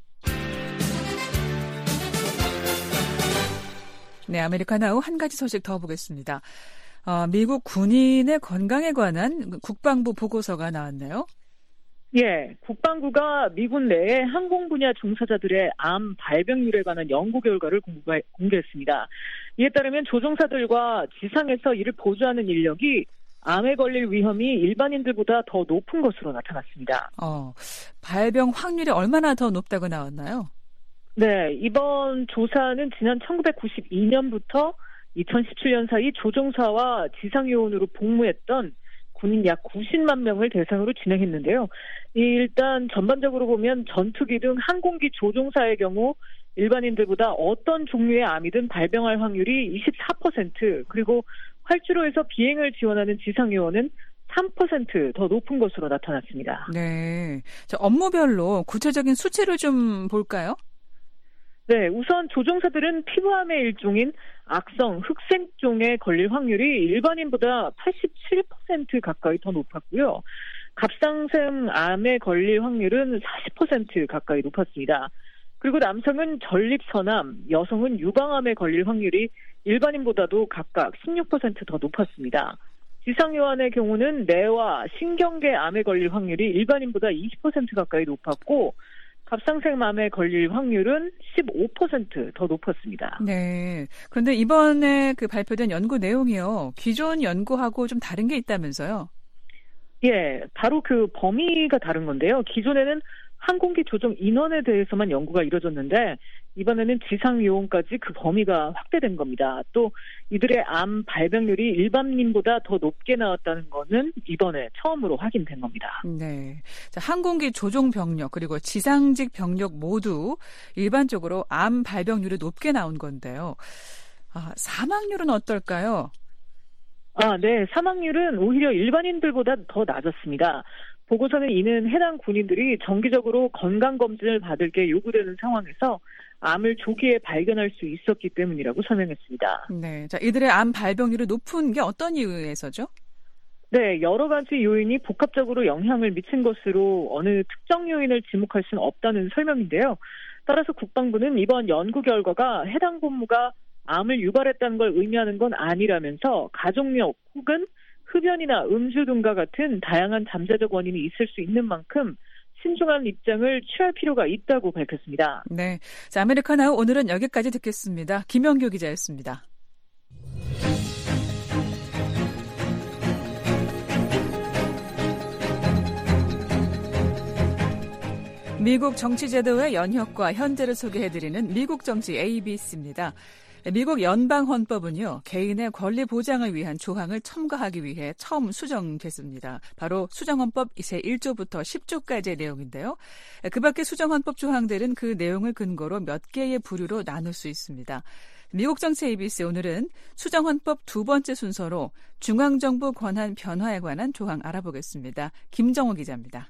네, 아메리카나우 한 가지 소식 더 보겠습니다. 어, 미국 군인의 건강에 관한 국방부 보고서가 나왔네요. 예, 국방부가 미군 내에 항공 분야 종사자들의 암 발병률에 관한 연구 결과를 공개했습니다. 이에 따르면 조종사들과 지상에서 이를 보조하는 인력이 암에 걸릴 위험이 일반인들보다 더 높은 것으로 나타났습니다. 어, 발병 확률이 얼마나 더 높다고 나왔나요? 네, 이번 조사는 지난 천구백구십이 년부터 이천십칠 년 사이 조종사와 지상요원으로 복무했던 군인 약 구십만 명을 대상으로 진행했는데요. 일단 전반적으로 보면 전투기 등 항공기 조종사의 경우 일반인들보다 어떤 종류의 암이든 발병할 확률이 이십사 퍼센트, 그리고 활주로에서 비행을 지원하는 지상요원은 삼 퍼센트 더 높은 것으로 나타났습니다. 네, 저 업무별로 구체적인 수치를 좀 볼까요? 네, 우선 조종사들은 피부암의 일종인 악성 흑색종에 걸릴 확률이 일반인보다 팔십칠 퍼센트 가까이 더 높았고요. 갑상샘 암에 걸릴 확률은 사십 퍼센트 가까이 높았습니다. 그리고 남성은 전립선암, 여성은 유방암에 걸릴 확률이 일반인보다도 각각 십육 퍼센트 더 높았습니다. 지상요원의 경우는 뇌와 신경계 암에 걸릴 확률이 일반인보다 이십 퍼센트 가까이 높았고 갑상샘암에 걸릴 확률은 십오 퍼센트 더 높았습니다. 네. 그런데 이번에 그 발표된 연구 내용이요, 기존 연구하고 좀 다른 게 있다면서요? 예, 바로 그 범위가 다른 건데요. 기존에는 항공기 조종 인원에 대해서만 연구가 이뤄졌는데 이번에는 지상 요원까지 그 범위가 확대된 겁니다. 또 이들의 암 발병률이 일반인보다 더 높게 나왔다는 거는 이번에 처음으로 확인된 겁니다. 네, 자, 항공기 조종 병력 그리고 지상직 병력 모두 일반적으로 암 발병률이 높게 나온 건데요. 아, 사망률은 어떨까요? 아, 네. 사망률은 오히려 일반인들보다 더 낮았습니다. 보고서는 이는 해당 군인들이 정기적으로 건강검진을 받을 게 요구되는 상황에서 암을 조기에 발견할 수 있었기 때문이라고 설명했습니다. 네. 자, 이들의 암 발병률이 높은 게 어떤 이유에서죠? 네. 여러 가지 요인이 복합적으로 영향을 미친 것으로 어느 특정 요인을 지목할 수는 없다는 설명인데요. 따라서 국방부는 이번 연구 결과가 해당 본무가 암을 유발했다는 걸 의미하는 건 아니라면서 가족력 혹은 흡연이나 음주 등과 같은 다양한 잠재적 원인이 있을 수 있는 만큼 신중한 입장을 취할 필요가 있다고 밝혔습니다. 네, 자, 아메리카나우 오늘은 여기까지 듣겠습니다. 김영규 기자였습니다. 미국 정치 제도의 연혁과 현재를 소개해드리는 미국 정치 에이비씨입니다. 미국 연방헌법은요, 개인의 권리 보장을 위한 조항을 첨가하기 위해 처음 수정됐습니다. 바로 수정헌법 제일 조부터 십 조까지의 내용인데요. 그 밖에 수정헌법 조항들은 그 내용을 근거로 몇 개의 부류로 나눌 수 있습니다. 미국 정치 에이비씨 오늘은 수정헌법 두 번째 순서로 중앙정부 권한 변화에 관한 조항 알아보겠습니다. 김정호 기자입니다.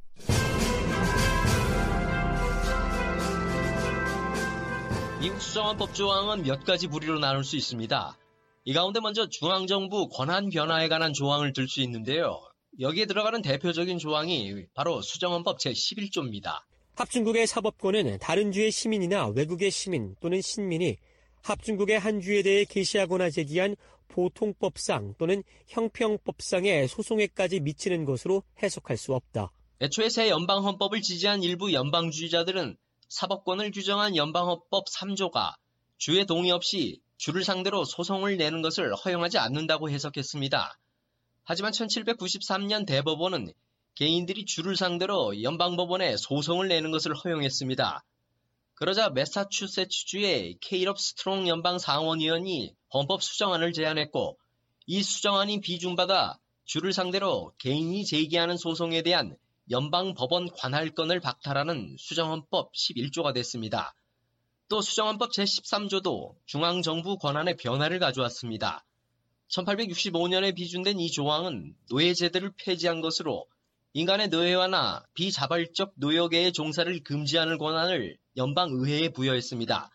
미국 수정헌법 조항은 몇 가지 부류로 나눌 수 있습니다. 이 가운데 먼저 중앙정부 권한 변화에 관한 조항을 들 수 있는데요. 여기에 들어가는 대표적인 조항이 바로 수정헌법 제십일 조입니다. 합중국의 사법권은 다른 주의 시민이나 외국의 시민 또는 신민이 합중국의 한 주에 대해 게시하거나 제기한 보통법상 또는 형평법상의 소송에까지 미치는 것으로 해석할 수 없다. 애초에 새 연방헌법을 지지한 일부 연방주의자들은 사법권을 규정한 연방헌법 삼 조가 주의 동의 없이 주를 상대로 소송을 내는 것을 허용하지 않는다고 해석했습니다. 하지만 천칠백구십삼 년 대법원은 개인들이 주를 상대로 연방법원에 소송을 내는 것을 허용했습니다. 그러자 매사추세츠주의 케일럽 스트롱 연방상원의원이 헌법 수정안을 제안했고 이 수정안이 비준받아 주를 상대로 개인이 제기하는 소송에 대한 연방법원 관할권을 박탈하는 수정헌법 십일 조가 됐습니다. 또 수정헌법 제십삼 조도 중앙정부 권한의 변화를 가져왔습니다. 천팔백육십오 년에 비준된 이 조항은 노예제도를 폐지한 것으로 인간의 노예화나 비자발적 노역의 종사를 금지하는 권한을 연방의회에 부여했습니다.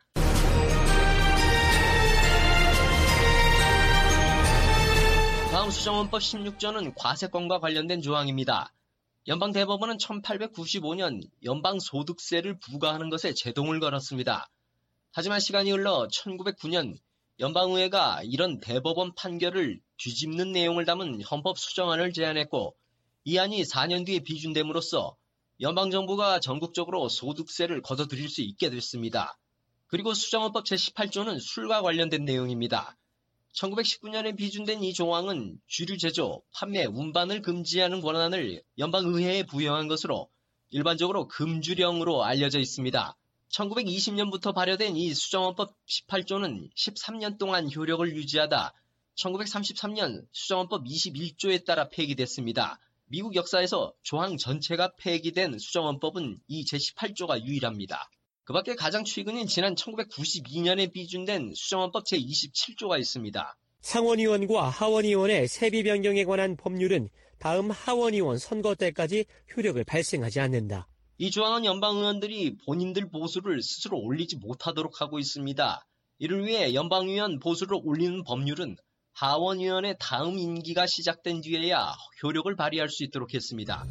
다음 수정헌법 십육 조는 과세권과 관련된 조항입니다. 연방대법원은 천팔백구십오 년 연방소득세를 부과하는 것에 제동을 걸었습니다. 하지만 시간이 흘러 천구백구 년 연방의회가 이런 대법원 판결을 뒤집는 내용을 담은 헌법 수정안을 제안했고 이 안이 사 년 뒤에 비준됨으로써 연방정부가 전국적으로 소득세를 걷어들일 수 있게 됐습니다. 그리고 수정헌법 제십팔 조는 술과 관련된 내용입니다. 천구백십구 년에 비준된 이 조항은 주류 제조, 판매, 운반을 금지하는 권한을 연방의회에 부여한 것으로 일반적으로 금주령으로 알려져 있습니다. 천구백이십 년부터 발효된 이 수정헌법 십팔 조는 십삼 년 동안 효력을 유지하다 천구백삼십삼 년 수정헌법 이십일 조에 따라 폐기됐습니다. 미국 역사에서 조항 전체가 폐기된 수정헌법은 이 제십팔 조가 유일합니다. 그 밖에 가장 최근인 지난 천구백구십이 년에 비준된 수정헌법 제이십칠 조가 있습니다. 상원의원과 하원의원의 세비 변경에 관한 법률은 다음 하원의원 선거 때까지 효력을 발생하지 않는다. 이 조항은 연방의원들이 본인들 보수를 스스로 올리지 못하도록 하고 있습니다. 이를 위해 연방의원 보수를 올리는 법률은 하원의원의 다음 임기가 시작된 뒤에야 효력을 발휘할 수 있도록 했습니다.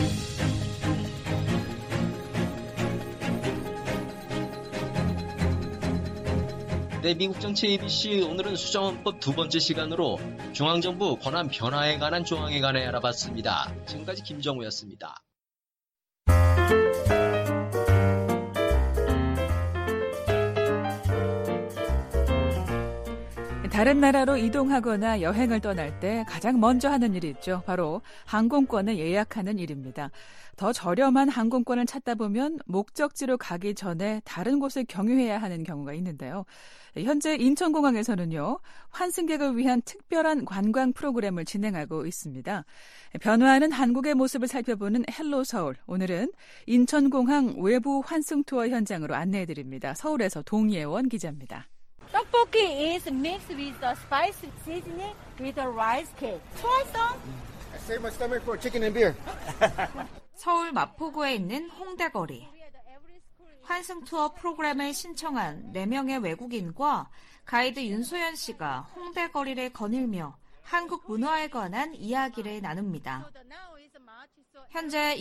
네, 미국 정치 에이비씨 오늘은 수정헌법 두 번째 시간으로 중앙정부 권한 변화에 관한 조항에 관해 알아봤습니다. 지금까지 김정우였습니다. 다른 나라로 이동하거나 여행을 떠날 때 가장 먼저 하는 일이 있죠. 바로 항공권을 예약하는 일입니다. 더 저렴한 항공권을 찾다 보면 목적지로 가기 전에 다른 곳을 경유해야 하는 경우가 있는데요. 현재 인천공항에서는요, 환승객을 위한 특별한 관광 프로그램을 진행하고 있습니다. 변화하는 한국의 모습을 살펴보는 헬로 서울. 오늘은 인천공항 외부 환승 투어 현장으로 안내해드립니다. 서울에서 동예원 기자입니다. 떡볶이 is mixed with the spicy seasoning with the rice cake. Try some. I save my stomach for chicken and beer. 서울 마포구에 있는 홍대거리. 환승 투어 프로그램을 신청한 네 명의 외국인과 가이드 윤소연 씨가 홍대거리를 거닐며 한국 문화에 관한 이야기를 나눕니다. 현재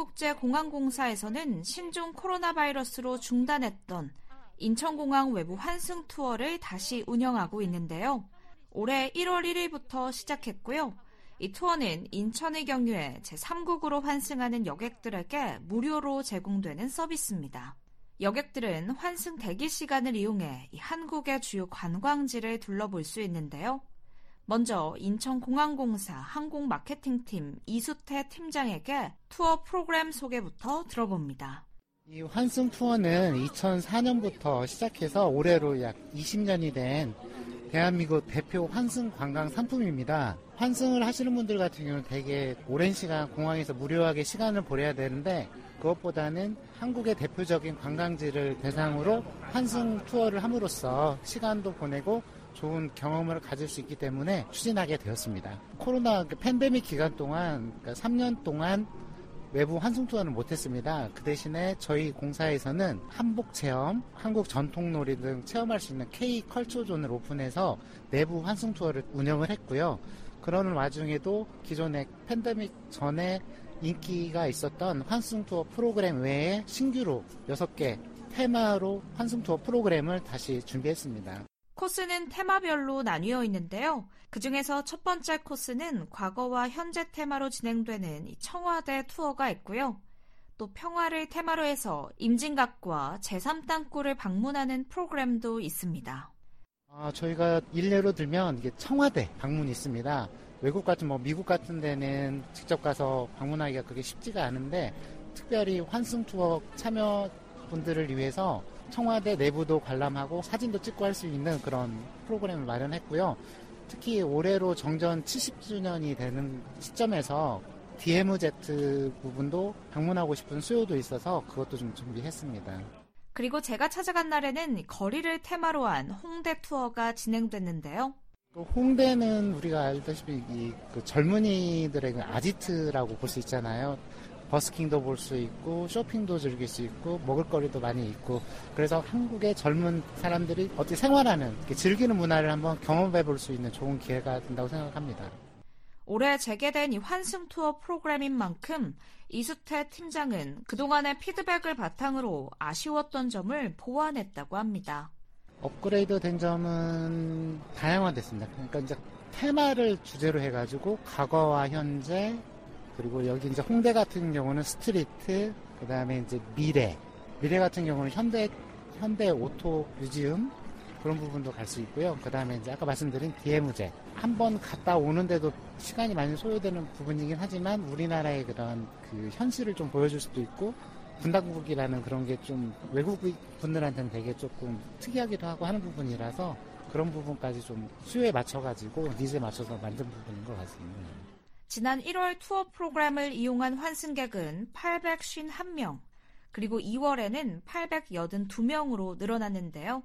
인천국제공항공사에서는 신종 코로나 바이러스로 중단했던 인천공항 외부 환승 투어를 다시 운영하고 있는데요. 올해 일월 일일부터 시작했고요. 이 투어는 인천을 경유해 제삼 국으로 환승하는 여객들에게 무료로 제공되는 서비스입니다. 여객들은 환승 대기 시간을 이용해 이 한국의 주요 관광지를 둘러볼 수 있는데요. 먼저 인천공항공사 항공마케팅팀 이수태 팀장에게 투어 프로그램 소개부터 들어봅니다. 이 환승 투어는 이천사 년부터 시작해서 올해로 약 이십 년이 된 대한민국 대표 환승 관광 상품입니다. 환승을 하시는 분들 같은 경우는 되게 오랜 시간 공항에서 무료하게 시간을 보내야 되는데 그것보다는 한국의 대표적인 관광지를 대상으로 환승 투어를 함으로써 시간도 보내고 좋은 경험을 가질 수 있기 때문에 추진하게 되었습니다. 코로나 팬데믹 기간 동안 그러니까 삼 년 동안 외부 환승 투어는 못했습니다. 그 대신에 저희 공사에서는 한복 체험, 한국 전통놀이 등 체험할 수 있는 K 컬처존을 오픈해서 내부 환승 투어를 운영을 했고요. 그러는 와중에도 기존의 팬데믹 전에 인기가 있었던 환승 투어 프로그램 외에 신규로 여섯 개 테마로 환승 투어 프로그램을 다시 준비했습니다. 코스는 테마별로 나뉘어 있는데요. 그중에서 첫 번째 코스는 과거와 현재 테마로 진행되는 청와대 투어가 있고요. 또 평화를 테마로 해서 임진각과 제삼 땅굴을 방문하는 프로그램도 있습니다. 아, 저희가 일례로 들면 이게 청와대 방문이 있습니다. 외국 같은 뭐 미국 같은 데는 직접 가서 방문하기가 그게 쉽지가 않은데 특별히 환승 투어 참여분들을 위해서 청와대 내부도 관람하고 사진도 찍고 할 수 있는 그런 프로그램을 마련했고요. 특히 올해로 정전 칠십 주년이 되는 시점에서 디엠지 부분도 방문하고 싶은 수요도 있어서 그것도 좀 준비했습니다. 그리고 제가 찾아간 날에는 거리를 테마로 한 홍대 투어가 진행됐는데요. 홍대는 우리가 알다시피 이 그 젊은이들의 아지트라고 볼 수 있잖아요. 버스킹도 볼 수 있고 쇼핑도 즐길 수 있고 먹을거리도 많이 있고 그래서 한국의 젊은 사람들이 어떻게 생활하는 즐기는 문화를 한번 경험해 볼 수 있는 좋은 기회가 된다고 생각합니다. 올해 재개된 이 환승 투어 프로그램인 만큼 이수태 팀장은 그동안의 피드백을 바탕으로 아쉬웠던 점을 보완했다고 합니다. 업그레이드 된 점은 다양화됐습니다. 그러니까 이제 테마를 주제로 해가지고 과거와 현재 그리고 여기 이제 홍대 같은 경우는 스트리트, 그 다음에 이제 미래, 미래 같은 경우는 현대 현대 오토 뮤지엄 그런 부분도 갈 수 있고요. 그 다음에 이제 아까 말씀드린 디엠지 한 번 갔다 오는데도 시간이 많이 소요되는 부분이긴 하지만 우리나라의 그런 그 현실을 좀 보여줄 수도 있고 분당국이라는 그런 게 좀 외국 분들한테는 되게 조금 특이하기도 하고 하는 부분이라서 그런 부분까지 좀 수요에 맞춰가지고 니즈에 맞춰서 만든 부분인 것 같습니다. 지난 일월 투어 프로그램을 이용한 환승객은 팔백오십일 명, 그리고 이월에는 팔백팔십이 명으로 늘어났는데요.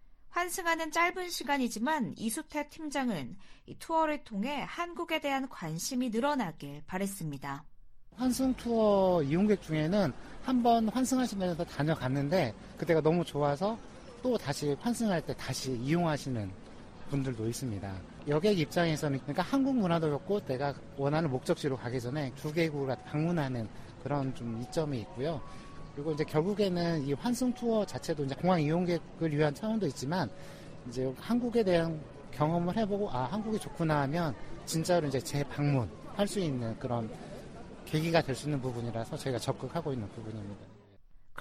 환승하는 짧은 시간이지만 이수태 팀장은 이 투어를 통해 한국에 대한 관심이 늘어나길 바랬습니다. 환승 투어 이용객 중에는 한번 환승하시면서 다녀갔는데 그때가 너무 좋아서 또 다시 환승할 때 다시 이용하시는 분들도 있습니다. 여객 입장에서는 그러니까 한국 문화도 좋고 내가 원하는 목적지로 가기 전에 두 개국을 방문하는 그런 좀 이점이 있고요. 그리고 이제 결국에는 이 환승 투어 자체도 이제 공항 이용객을 위한 차원도 있지만 이제 한국에 대한 경험을 해보고 아 한국이 좋구나 하면 진짜로 이제 재방문할 수 있는 그런 계기가 될 수 있는 부분이라서 저희가 적극하고 있는 부분입니다.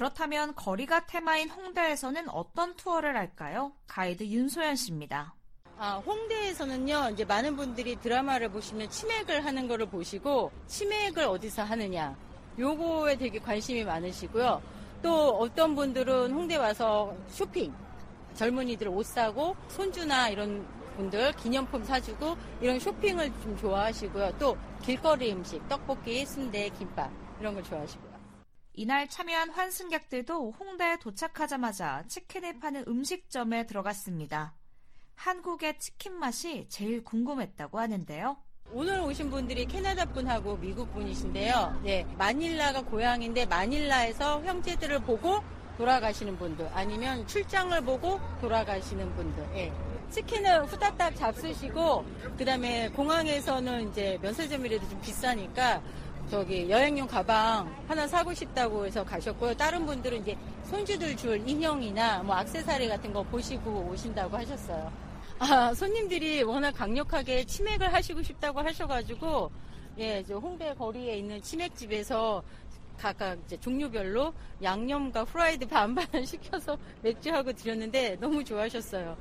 그렇다면 거리가 테마인 홍대에서는 어떤 투어를 할까요? 가이드 윤소연 씨입니다. 아, 홍대에서는요, 이제 많은 분들이 드라마를 보시면 치맥을 하는 거를 보시고, 치맥을 어디서 하느냐, 요거에 되게 관심이 많으시고요. 또 어떤 분들은 홍대 와서 쇼핑, 젊은이들 옷 사고, 손주나 이런 분들 기념품 사주고, 이런 쇼핑을 좀 좋아하시고요. 또 길거리 음식, 떡볶이, 순대, 김밥, 이런 걸 좋아하시고요. 이날 참여한 환승객들도 홍대에 도착하자마자 치킨을 파는 음식점에 들어갔습니다. 한국의 치킨 맛이 제일 궁금했다고 하는데요. 오늘 오신 분들이 캐나다 분하고 미국 분이신데요. 네, 마닐라가 고향인데 마닐라에서 형제들을 보고 돌아가시는 분들, 아니면 출장을 보고 돌아가시는 분들. 네. 치킨을 후다닥 잡수시고, 그 다음에 공항에서는 이제 면세점이라도 좀 비싸니까 저기 여행용 가방 하나 사고 싶다고 해서 가셨고요. 다른 분들은 이제 손주들 줄 인형이나 뭐 액세서리 같은 거 보시고 오신다고 하셨어요. 아, 손님들이 워낙 강력하게 치맥을 하시고 싶다고 하셔가지고, 예, 저 홍대 거리에 있는 치맥집에서 각각 이제 종류별로 양념과 프라이드 반반 시켜서 맥주하고 드렸는데 너무 좋아하셨어요.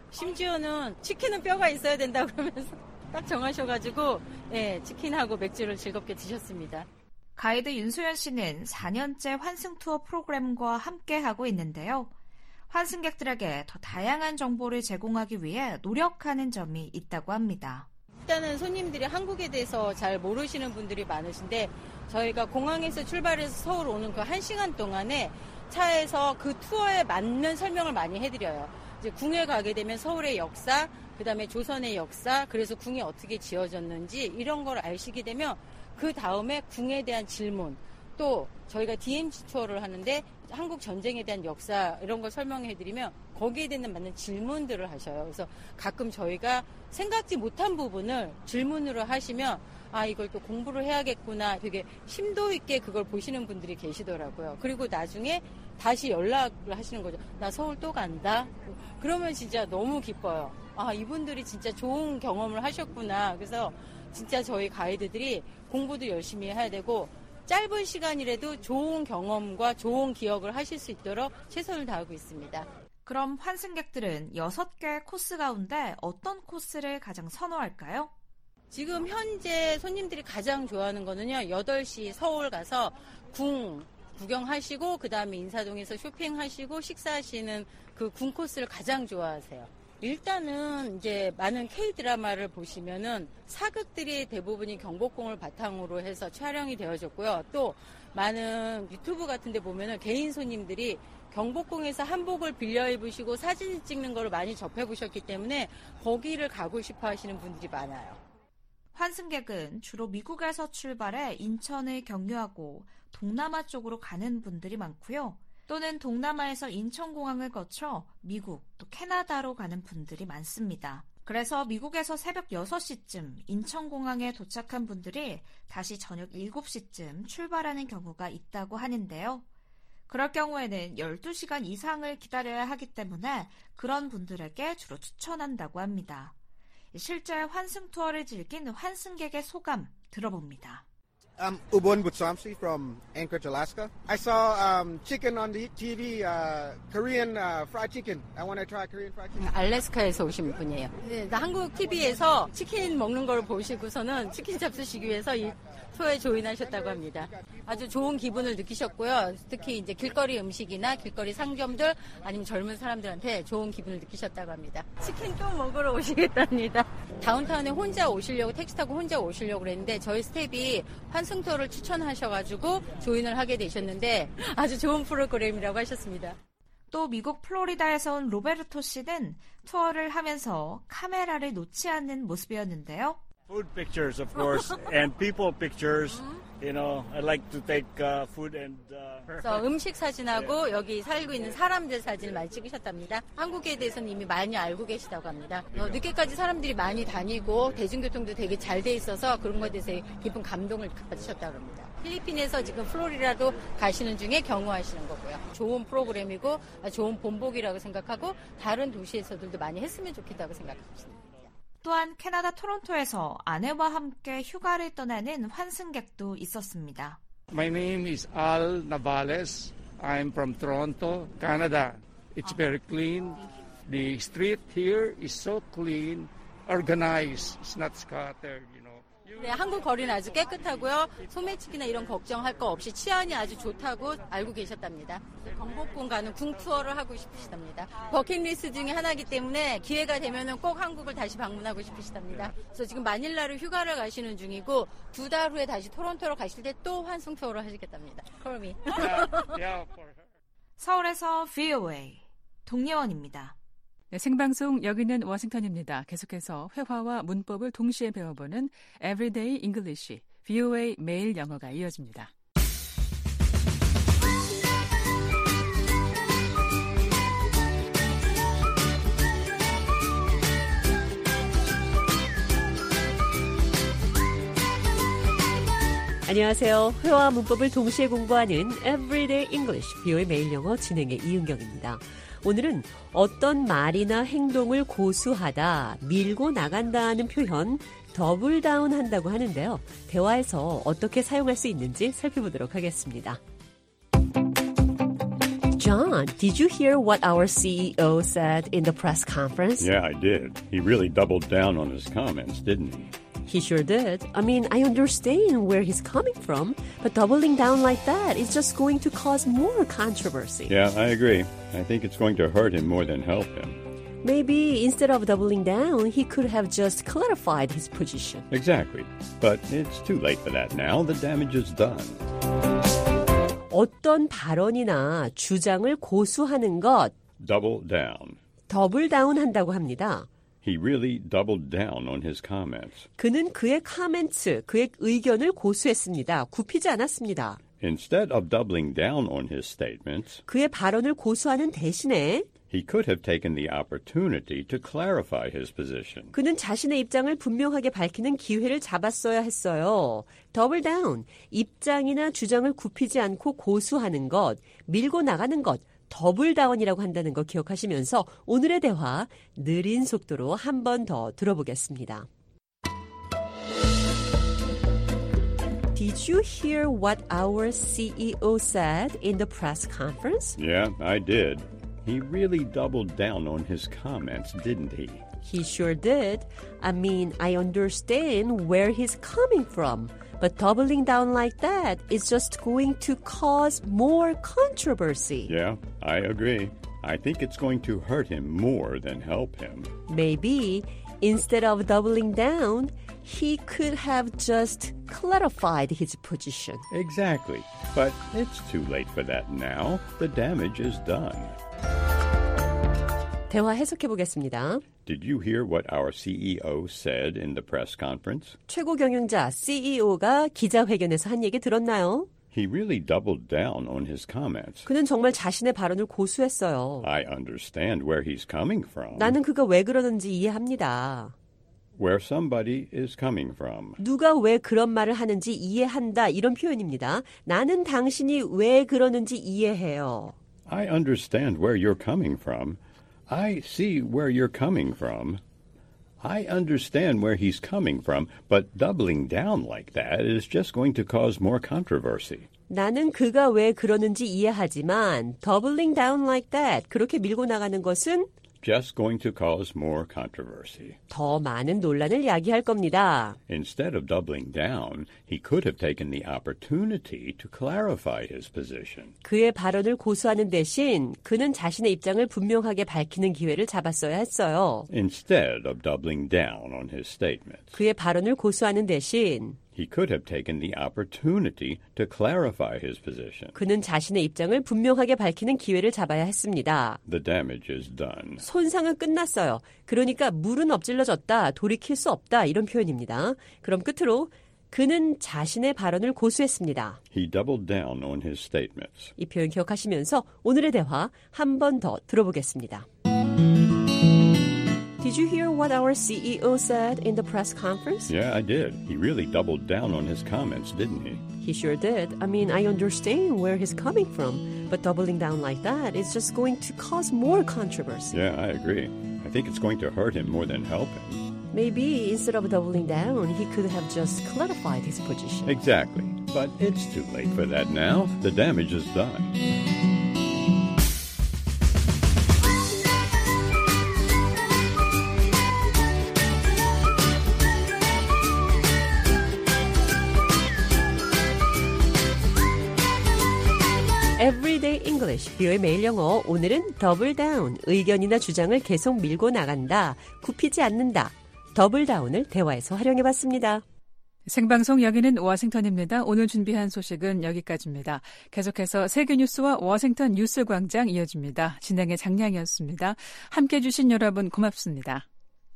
심지어는 치킨은 뼈가 있어야 된다 그러면서 딱 정하셔가지고, 예, 치킨하고 맥주를 즐겁게 드셨습니다. 가이드 윤소연 씨는 사 년째 환승 투어 프로그램과 함께하고 있는데요. 환승객들에게 더 다양한 정보를 제공하기 위해 노력하는 점이 있다고 합니다. 일단은 손님들이 한국에 대해서 잘 모르시는 분들이 많으신데, 저희가 공항에서 출발해서 서울 오는 그 한 시간 동안에 차에서 그 투어에 맞는 설명을 많이 해드려요. 이제 궁에 가게 되면 서울의 역사, 그 다음에 조선의 역사, 그래서 궁이 어떻게 지어졌는지 이런 걸 아시게 되면 그 다음에 궁에 대한 질문, 또 저희가 디엠씨 투어를 하는데 한국 전쟁에 대한 역사 이런 걸 설명해드리면 거기에 대한 맞는 질문들을 하셔요. 그래서 가끔 저희가 생각지 못한 부분을 질문으로 하시면 아, 이걸 또 공부를 해야겠구나, 되게 심도 있게 그걸 보시는 분들이 계시더라고요. 그리고 나중에 다시 연락을 하시는 거죠. 나 서울 또 간다. 그러면 진짜 너무 기뻐요. 아, 이분들이 진짜 좋은 경험을 하셨구나. 그래서 진짜 저희 가이드들이 공부도 열심히 해야 되고 짧은 시간이라도 좋은 경험과 좋은 기억을 하실 수 있도록 최선을 다하고 있습니다. 그럼 환승객들은 여섯 개 코스 가운데 어떤 코스를 가장 선호할까요? 지금 현재 손님들이 가장 좋아하는 거는요, 여덟 시 서울 가서 궁 구경하시고 그 다음에 인사동에서 쇼핑하시고 식사하시는 그 궁 코스를 가장 좋아하세요. 일단은 이제 많은 K-드라마를 보시면은 사극들이 대부분이 경복궁을 바탕으로 해서 촬영이 되어졌고요. 또 많은 유튜브 같은 데 보면은 개인 손님들이 경복궁에서 한복을 빌려 입으시고 사진 찍는 걸 많이 접해보셨기 때문에 거기를 가고 싶어 하시는 분들이 많아요. 환승객은 주로 미국에서 출발해 인천을 경유하고 동남아 쪽으로 가는 분들이 많고요. 또는 동남아에서 인천공항을 거쳐 미국, 또 캐나다로 가는 분들이 많습니다. 그래서 미국에서 새벽 여섯 시쯤 인천공항에 도착한 분들이 다시 저녁 일곱 시쯤 출발하는 경우가 있다고 하는데요. 그럴 경우에는 열두 시간 이상을 기다려야 하기 때문에 그런 분들에게 주로 추천한다고 합니다. 실제 환승 투어를 즐긴 환승객의 소감 들어봅니다. I'm Ubon Butsamsi from Anchorage, Alaska. I saw um, chicken on the T V, uh, Korean uh, fried chicken. I want to try Korean fried chicken. 알래스카에서 오신 분이에요. 네, 한국 티비에서 치킨 먹는 걸 보시고서는 치킨 잡수시기 위해서 이 투어에 조인하셨다고 합니다. 아주 좋은 기분을 느끼셨고요. 특히 이제 길거리 음식이나 길거리 상점들 아니면 젊은 사람들한테 좋은 기분을 느끼셨다고 합니다. 치킨 또 먹으러 오시겠답니다. 다운타운에 혼자 오시려고 택시 타고 혼자 오시려고 그랬는데 저희 스텝이 환승 투어를 추천하셔가지고 조인을 하게 되셨는데 아주 좋은 프로그램이라고 하셨습니다. 또 미국 플로리다에서 온 로베르토 씨는 투어를 하면서 카메라를 놓지 않는 모습이었는데요. Food pictures, of course, and people pictures. You know, I like to take uh, food and. Uh... 그래서 음식 사진하고 여기 살고 있는 사람들 사진을 많이 찍으셨답니다. 한국에 대해서는 이미 많이 알고 계시다고 합니다. 어, 늦게까지 사람들이 많이 다니고 대중교통도 되게 잘 돼 있어서 그런 것에 대해서 깊은 감동을 받으셨다고 합니다. 필리핀에서 지금 플로리다도 가시는 중에 경유하시는 거고요. 좋은 프로그램이고 좋은 본보기라고 생각하고 다른 도시에서들도 많이 했으면 좋겠다고 생각합니다. 또한 캐나다 토론토에서 아내와 함께 휴가를 떠나는 환승객도 있었습니다. My name is Al Navales. I'm from Toronto, Canada. It's very clean. The street here is so clean, organized. It's not scattered, you know. 네, 한국 거리는 아주 깨끗하고요. 소매치기나 이런 걱정할 거 없이 치안이 아주 좋다고 알고 계셨답니다. 경복궁 가는 궁 투어를 하고 싶으시답니다. 버킷리스트 중에 하나이기 때문에 기회가 되면은 꼭 한국을 다시 방문하고 싶으시답니다. 그래서 지금 마닐라로 휴가를 가시는 중이고 두 달 후에 다시 토론토로 가실 때 또 환승 투어를 하시겠답니다. Call me. 서울에서 브이오에이 동예원입니다. 네, 생방송 여기는 워싱턴입니다. 계속해서 회화와 문법을 동시에 배워보는 Everyday English, 브이오에이 매일 영어가 이어집니다. 안녕하세요. 회화와 문법을 동시에 공부하는 Everyday English, 브이오에이 매일 영어 진행의 이은경입니다. 오늘은 어떤 말이나 행동을 고수하다, 밀고 나간다는 표현 더블 다운 한다고 하는데요. 대화에서 어떻게 사용할 수 있는지 살펴보도록 하겠습니다. John, did you hear what our 씨이오 said in the press conference? Yeah, I did. He really doubled down on his comments, didn't he? He sure did. I mean, I understand where he's coming from, but doubling down like that is just going to cause more controversy. Yeah, I agree. I think it's going to hurt him more than help him. Maybe instead of doubling down, he could have just clarified his position. Exactly. But it's too late for that now. The damage is done. 어떤 발언이나 주장을 고수하는 것, Double down. 더블 다운 한다고 합니다. He really doubled down on his comments. 그는 그의 카멘트, 그의 의견을 고수했습니다. 굽히지 않았습니다. Instead of doubling down on his statements, 그의 발언을 고수하는 대신에 he could have taken the opportunity to clarify his position. 그는 자신의 입장을 분명하게 밝히는 기회를 잡았어야 했어요. 더블 다운, 입장이나 주장을 굽히지 않고 고수하는 것, 밀고 나가는 것, 더블 다운이라고 한다는 거 기억하시면서 오늘의 대화 느린 속도로 한 번 더 들어보겠습니다. Did you hear what our 씨이오 said in the press conference? Yeah, I did. He really doubled down on his comments, didn't he? He sure did. I mean, I understand where he's coming from. But doubling down like that is just going to cause more controversy. Yeah, I agree. I think it's going to hurt him more than help him. Maybe instead of doubling down, he could have just clarified his position. Exactly. But it's too late for that now. The damage is done. 대화 해석해 보겠습니다. Did you hear what our 씨이오 said in the press conference? 최고 경영자 씨이오가 기자회견에서 한 얘기 들었나요? He really doubled down on his comments. 그는 정말 자신의 발언을 고수했어요. I understand where he's coming from. 나는 그가 왜 그러는지 이해합니다. Where somebody is coming from. 누가 왜 그런 말을 하는지 이해한다 이런 표현입니다. 나는 당신이 왜 그러는지 이해해요. I understand where you're coming from. I see where you're coming from. I understand where he's coming from, but doubling down like that is just going to cause more controversy. 나는 그가 왜 그러는지 이해하지만 doubling down like that, 그렇게 밀고 나가는 것은 just going to cause more controversy. 더 많은 논란을 야기할 겁니다. Instead of doubling down, he could have taken the opportunity to clarify his position. 그의 발언을 고수하는 대신 그는 자신의 입장을 분명하게 밝히는 기회를 잡았어야 했어요. Instead of doubling down on his statements. 그의 발언을 고수하는 대신 He could have taken the opportunity to clarify his position. 그는 자신의 입장을 분명하게 밝히는 기회를 잡아야 했습니다. The damage is done. 손상은 끝났어요. 그러니까 물은 엎질러졌다, 돌이킬 수 없다 이런 표현입니다. 그럼 끝으로 그는 자신의 발언을 고수했습니다. He doubled down on his statements. 이 표현 기억하시면서 오늘의 대화 한 번 더 들어보겠습니다. Did you hear what our 씨이오 said in the press conference? Yeah, I did. He really doubled down on his comments, didn't he? He sure did. I mean, I understand where he's coming from, but doubling down like that is just going to cause more controversy. Yeah, I agree. I think it's going to hurt him more than help him. Maybe instead of doubling down, he could have just clarified his position. Exactly. But it's too late for that now. The damage is done. Everyday English, 비오의 매일 영어. 오늘은 더블 다운, 의견이나 주장을 계속 밀고 나간다, 굽히지 않는다. 더블 다운을 대화에서 활용해봤습니다. 생방송 여기는 워싱턴입니다. 오늘 준비한 소식은 여기까지입니다. 계속해서 세계 뉴스와 워싱턴 뉴스 광장 이어집니다. 진행의 장량이었습니다. 함께해 주신 여러분 고맙습니다.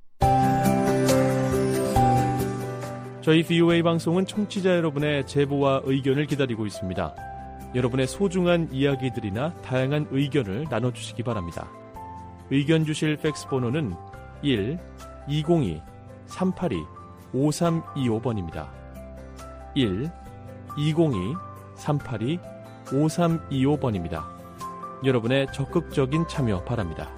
저희 브이오에이 방송은 청취자 여러분의 제보와 의견을 기다리고 있습니다. 여러분의 소중한 이야기들이나 다양한 의견을 나눠주시기 바랍니다. 의견 주실 팩스 번호는 일 이공이 삼팔이 오삼이오 번입니다. 일 이공이 삼팔이 오삼이오 번입니다. 여러분의 적극적인 참여 바랍니다.